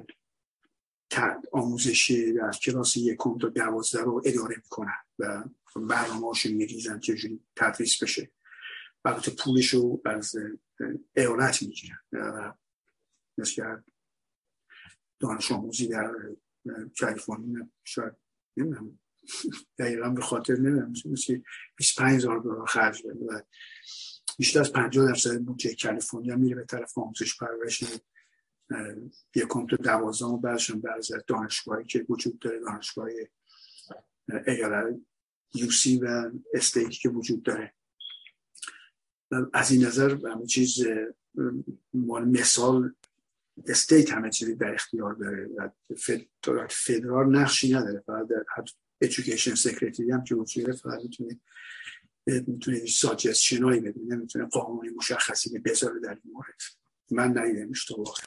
Speaker 2: آموزشی در کلاس 1 تا 12 رو اداره میکنن و برنامه‌هاشو میریزن که چجوری تدریس بشه. البته پولشو از ایالت میگیرن. مثل دانش آموزی در کالیفرنیا شاید نمیدونم دقیقا به خاطر نمیدونم مثل $25,000 خرج بده و بیشتر از 50% بودجه کالیفرنیا میره به طرف آموزش پرورش 1 تا 12 و بعدش بعضی از دانشگاهی که وجود داره، دانشگاه ایالت UC و استیت که وجود داره. از این نظر همه چیز مثال استیت همه چیزی در اختیار داره و فدرال نقشی نداره، فقط در ایژوکیشن سکرتری هم که وجوده فقط میتونه ساجستشنایی بده، نمیتونه قانونی مشخصی بذاره در این مورد. من ندیدمش تا واقعا.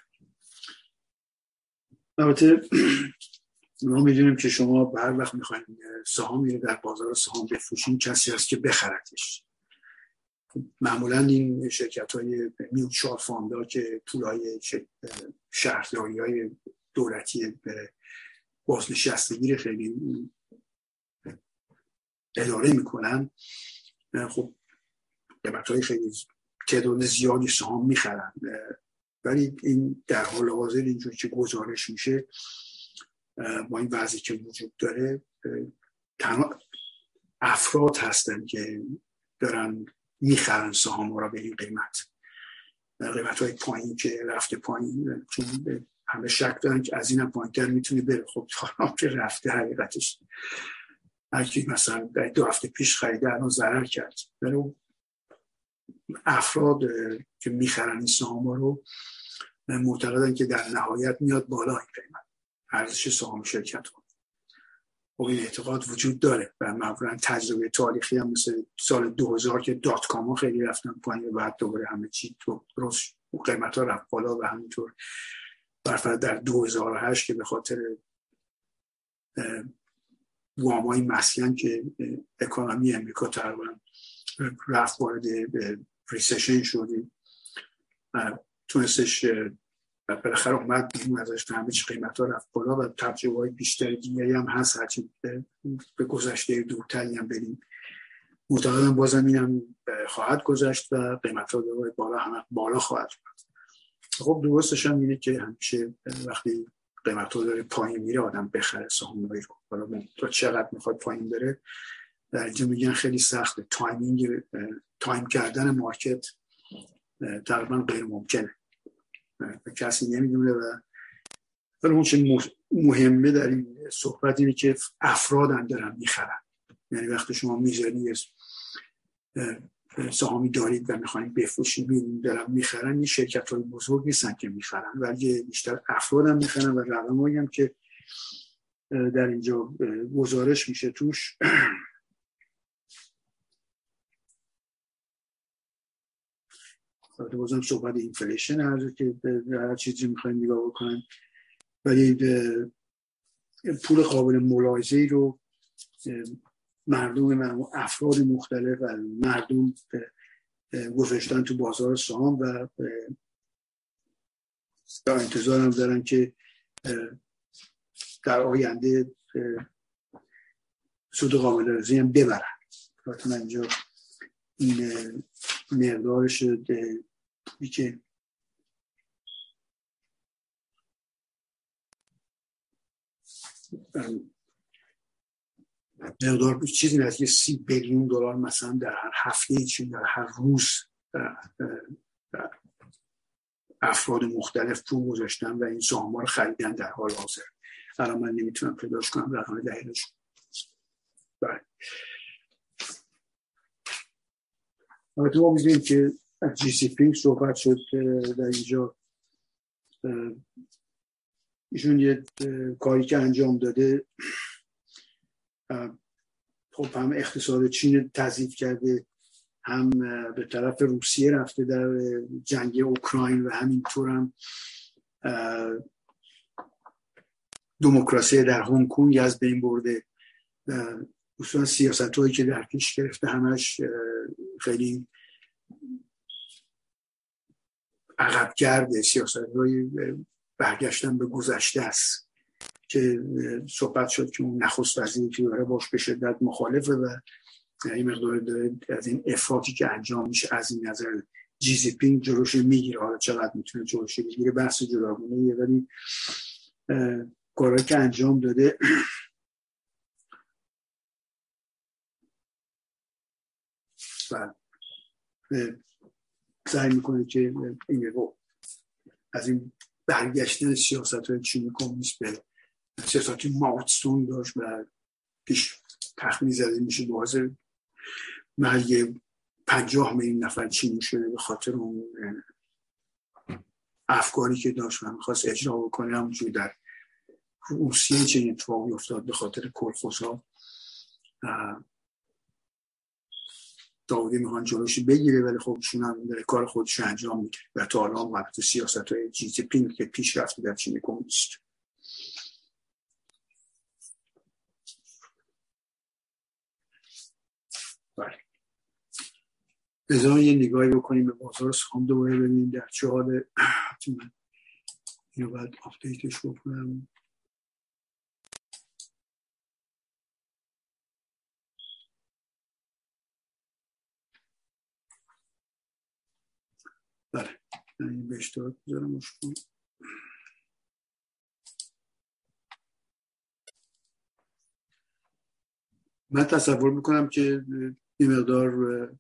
Speaker 2: البته ما میدونیم که شما هر وقت میخواین سهامی رو در بازار سهام بفروشین کسی هست که بخردش. معمولا این شرکت‌های میوچوال فاندها که پولای شهرداری‌های دولتی به بازنشستگی خیلی اداره میکنن، خب قیمت‌های خیلی تعداد زیادی سهام میخرن، ولی این در حال حاضر اینجوری که گزارش میشه با این وضعی که وجود داره تنها افراد هستن که دارن میخرن سهام را به این قیمت‌های پایین که رفته پایین، چون همه شک دارن که از اینم پایین‌تر میتونه بره. خب تا که رفته حقیقتش هر کی مثلا 2 هفته پیش خریده الان ضرر کرد، ولی افراد که میخرن این سهام رو معتقدن که در نهایت میاد بالا این قیمت ارزش سهام شرکت ها. خب این اعتقاد وجود داره و معمولا تجربه تاریخی هم مثل سال 2000 که دات کام ها خیلی رفتن پایین و بعد دوباره همه چی درست قیمت ها رفت بالا و همینطور برفرض در 2008 که به خاطر وامای مسکن که اکانومی امریکا تقریبا رفت وارد ریسشن شدیم، تونستش بالاخره اومد بیرون ازش، همه چی قیمت ها رفت بالا و تجربه های بیشتر دیگری هم هست هرچی به گذشته دورتری هم بریم. معتقدم بازم اینم خواهد گذشت و قیمت ها دوباره بالا خواهد شد. خب درستش هم اینه که همیشه وقتی قیمت ها داره پایین میره آدم بخره سهام‌هایی رو. حالا تا چقدر میخواد پایین بره در اینجا میگن خیلی سخته. تایم کردن مارکت تقریبا غیر ممکنه، کسی نمیدونه. ولی اون چه مهمه در این صحبت اینه که افراد دارن میخرن. یعنی وقتی شما میذاری سهامی دارید و میخواین بفروشید دارن میخرن، این شرکت های بزرگ نیستن که میخرن، ولی بیشتر افراد هم میخرن و رقمایی هم که در اینجا گزارش میشه توش بازم صحبت اینفلیشن هر که هر چیزی میخواین نگاه بکنن، ولی پول قابل ملاحظه‌ای رو مردم افراد مختلف و مردم گذاشتن تو بازار سهام و در انتظار هم دارن که در آینده سود قابل رضایی هم ببرن. حتما اینجا این مقدارش که مقدار چیزی نزدیک 30 بیلیون دلار مثلا در هر هفته چی در هر روز افراد مختلف پول گذاشتن و این سهام‌ها رو خریدن در حال حاضر. الان من نمیتونم پیداش کنم رقم دقیقش. بله. البته ما می‌دونیم که جی سی پی صحبت شد در اینجا، ایشون یه کاری که انجام داده، خب هم اقتصاد چین تضعیف کرده، هم به طرف روسیه رفته در جنگ اوکراین و همینطور هم دموکراسی در هنگ کنگ از بین برده. اصلا سیاست‌هایی که در پیش گرفته همش خیلی عقب کرده، سیاست‌های برگشتن به گذشته است که صحبت شد که اون نخست وزیری که داره باش به شدت مخالفه و این مقدار داره از این افراطی که انجام میشه از این نظر جی سی پینگ جلوش میگیره. حالا چقدر میتونه جلوش بگیره بحث جداگونه‌ایه، ولی کارهایی که انجام داده و سعی میکنه که این رو از این برگشتن سیاست‌های چینی کمونیست به سیاستی ماوتسون داشت و پیش تخمین زده میشه بازه مرگ 50 میلیون نفر چینی شده به خاطر اون افکاری که داشت و میخواست اجرا بکنه. همونجور در روسیه چنین اتفاقی افتاد به خاطر کلخوزها. داودی میخوان جلوشی بگیره ولی خب ایشون هم کار خودش انجام میده و تا الان وقت سیاست‌های جی سی پینگ که پیش رفته در چین کمونیست. بله. بذارم یه نگاهی بکنیم به بازار سهام دوباره ببینیم در چه حال. اینو باید آپدیتش بکنم. این به اشتراک بذارم کنم. من تصور میکنم که این مقدار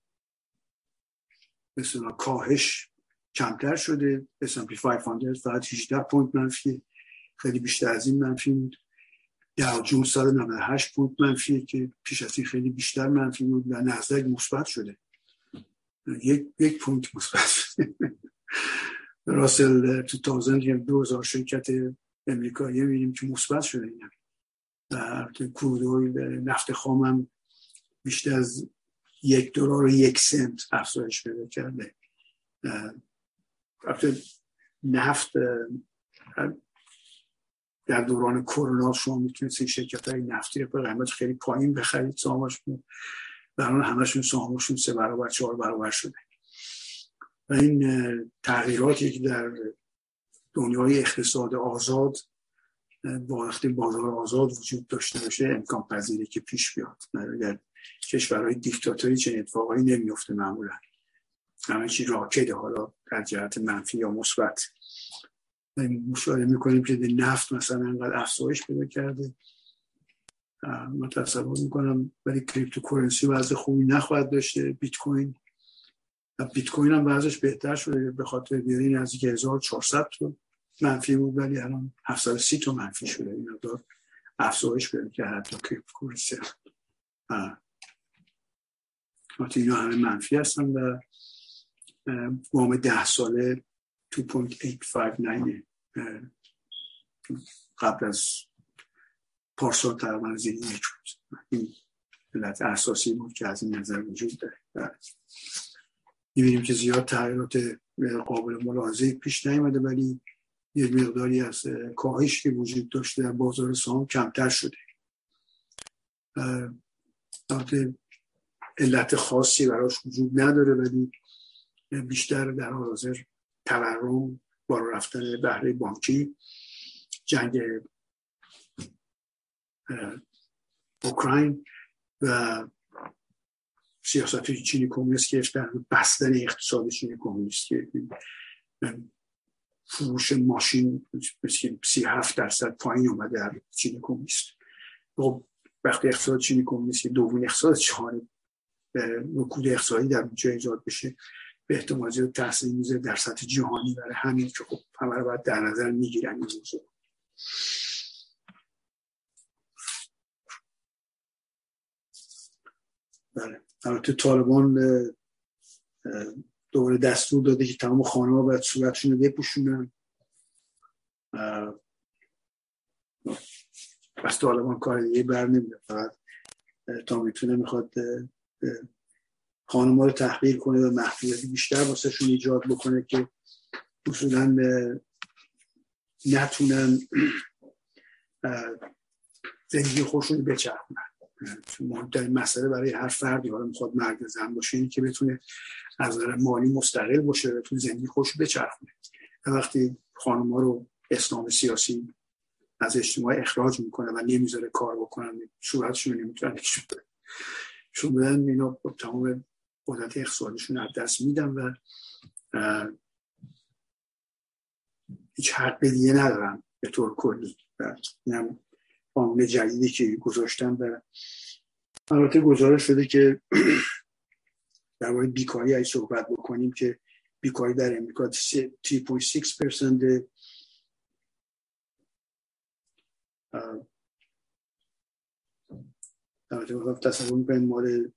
Speaker 2: مثلا کاهش کمتر شده. S&P 500 فقط 18 پوینت منفی، خیلی بیشتر از این منفی بود. داو جونز 198 پوینت منفیه که پیش از این خیلی بیشتر منفی بود و نزدک مثبت شده، یک پوینت مثبت شده. راسل 2000 شرکت امریکایی می‌بینیم که مثبت شده. اینا در کورودوی نفت خام هم بیشتر از $1.01 افزایش پیدا کرده. نفت در دوران کرونا شما میتونید شرکت‌های نفتی رو به قیمت خیلی پایین بخرید سهامشون، الان همشون سهامشون 3 برابر 4 برابر شده. و این تغییراتی که در دنیای اقتصاد آزاد با وقتی بازار آزاد وجود داشته باشه امکان پذیره که پیش بیاد. در کشورهای دیکتاتوری چنین اتفاقایی نمیفته معمولا، همه چی راکده، حالا در جهت منفی یا مثبت. مشاهده میکنیم که نفت مثلا انقدر افزایش پیدا کرده. من تصور میکنم ولی کریپتوکارنسی وضع خوبی نخواهد داشته. بیت کوین هم وضعش بهتر شده به خاطر بیارین نزدیک 1400 تا منفی بود ولی الان 730 تا منفی شده. این مقدار افزایش پیدا کرده کریپتوکارنسی. اینا همه منفی هستن و وام 10 ساله 2.859 قبل از پارسال تقریبا زیر 1 بود. این علت اساسی بود که از این نظر وجود داره. می‌بینیم که زیاد تغییرات قابل ملاحظه پیش نیامده ولی یه مقداری از کاهش که وجود داشته در بازار سهام کمتر شده. البته علت خاصی براش وجود نداره ولی بیشتر در حال حاضر تورم، بالا رفتن بهره بانکی، جنگ اوکراین و سیاست چینی کمونیست که در بستن اقتصاد چینی کمونیست که فروش ماشین مثل 37% پایین اومده در چینی کمونیست. وقتی اقتصاد چینی کمونیست دومین اقتصاد جهانی رکود اقتصادی در اونجا ایجاد بشه به احتمال زیاد تاثیر میذاره در سطح جهانی. برای همین که خب همه رو باید در نظر میگیرن این موضوع. بله، البته طالبان دوباره دستور داده که تمام خانم‌ها باید صورتشون رو بپوشونن. بس طالبان کار دیگه بر نمیده، فقط تا میتونه میخواد خانم‌ها رو تحقیر کنه و محدودیت بیشتر واسه شون ایجاد بکنه که اصولاً نتونن زندگی خودشون بچرخونن. چون مهمترین مسئله برای هر فردی، حالا میخواد مرد زن باشه، اینه که بتونه از نظر مالی مستقل باشه، بتونه زندگی خودش بچرخونه. وقتی خانم‌ها رو اسلام سیاسی از اجتماع اخراج میکنه و نمیذاره کار بکنن، صورتشون نمیتونن چون بدن اینا تمام قدرت اقتصادشون از دست میدن و هیچ حق دیگه ندارن به طور کلی. اینم قانون جدیدی که گذاشتن و البته گزارش شده که در مورد بیکاری ای صحبت بکنیم که بیکاری در امریکا 3.6%. البته تصور میکنیم مال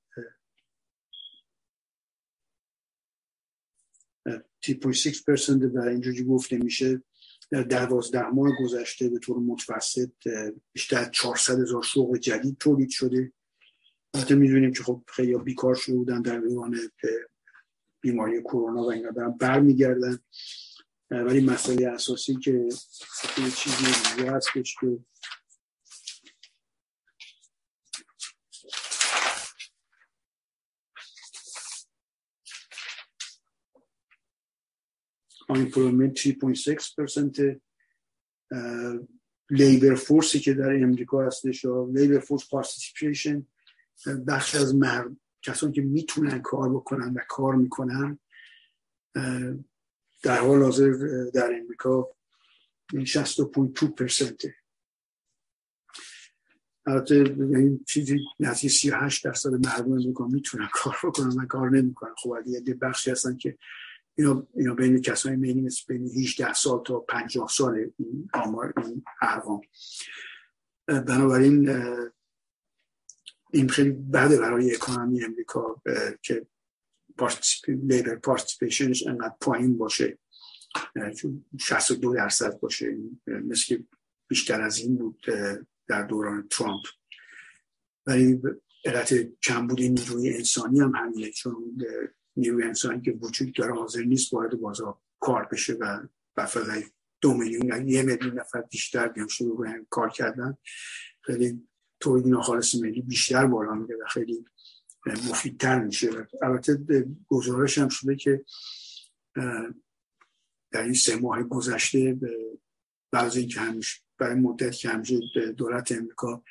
Speaker 2: 3.6% در اینجوری گفته میشه. در 12 ماه گذشته به طور متوسط بیشتر 400,000 شغل جدید تولید شده. البته میدونیم که خب خیلی بیکار شده بودن در دوران بیماری کرونا و اینا دارن برمیگردن، ولی مسئله اساسی که یه چیزی دیگه هستش که unemployment 3.6%. لیبر فورسی که در امریکا هستش، لیبر فورس پارتیسیپیشن، بخش از کسانی که میتونن کار بکنن و کار میکنن در حال حاضر در امریکا 60.2%. البته این چیزی نزدیک 38% مردم امریکا میتونن کار بکنن و کار نمیکنن. خب یه بخشی هستن که اینا بین کسایی بین 18 سال تا 50 سال این آمار این ارقام. بنابراین این خیلی بده برای اکانومی امریکا که لیبر پارتیسیپیشنش انقدر پایین باشه، چون 62% باشه، مثل که بیشتر از این بود در دوران ترامپ. ولی علت کمبود نیروی انسانی هم همینه، چون نیروی انسانی که وجود داره حاضر نیست وارد بازار کار بشه و فقط 2 میلیون یا 1 میلیون نفر بیشتر بیان شروع کنن کار کردن. خیلی تولید ناخالص ملی بیشتر بالا میره و خیلی مفیدتر میشه. البته گزارش هم شده که در این 3 ماه گذشته بعضی اینکه همیشه برای مدت که همیشه دولت امریکا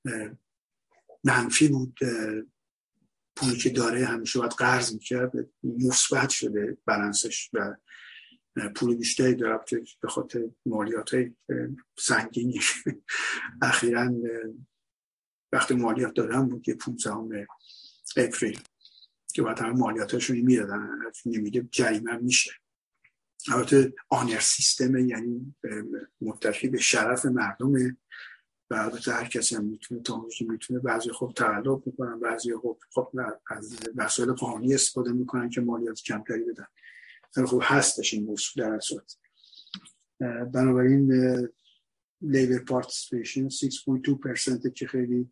Speaker 2: منفی بود، پولی که داره همیشه باید قرض میکرد، مثبت شده بالانسش و پول بیشتری داره به خاطر مالیات‌های سنگینی. اخیراً وقتی مالیات دادن بود که 15 اپریل که باید همه مالیاتاشون میدادن، نمیده جریمه میشه. البته آنر سیستم، یعنی متکی به شرف مردمه و البته هر کسی هم میتونه میتونه بعضی خب تقلب میکنن، بعضی خب از وسایل قانونی استفاده میکنن که مالیات کمتری بدن. خب هستش این موضوع در صورت. بنابراین لیبر پارتیسیپیشن 6.2% که خیلی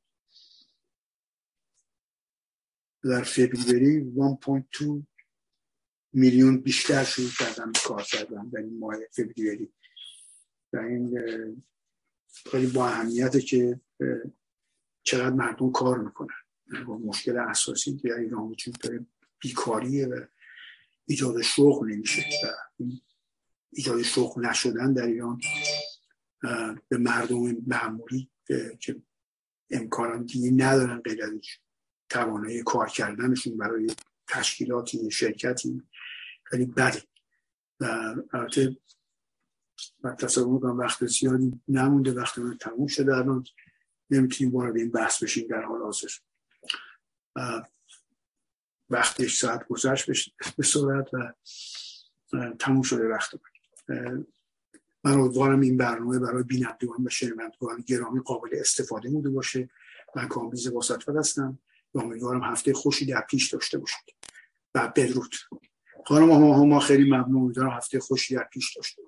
Speaker 2: در فبروری 1.2 میلیون بیشتر شروع کردن کار کردن در این ماه فبروری. و این خیلی با اهمیته که چقدر مردم کار میکنن. مشکل اساسی که در ایران وجود داره بیکاریه و ایجاد شغل نمیشه و ایجاد شغل نشدن در ایران به مردم معمولی که امکانات دیگه ندارن غیر از توانایی کار کردنشون برای تشکیلاتی شرکتی خیلی بده. و البته من تصور میکنم وقت زیادی نمونده، وقت من تموم شده، الان نمیتونیم وارد این بحث بشیم در حال حاضر. وقتش ساعت گذشت به سرعت و تموم شده وقت من امیدوارم این برنامه برای بینندگان و شنوندگان گرامی قابل استفاده بوده باشه. من کامبیز واسطفر هستم و امیدوارم هفته خوشی در پیش داشته باشید و بدرود. خانم ما خیلی ممنون، امیدوارم هفته خوشی در پیش داشته باشید.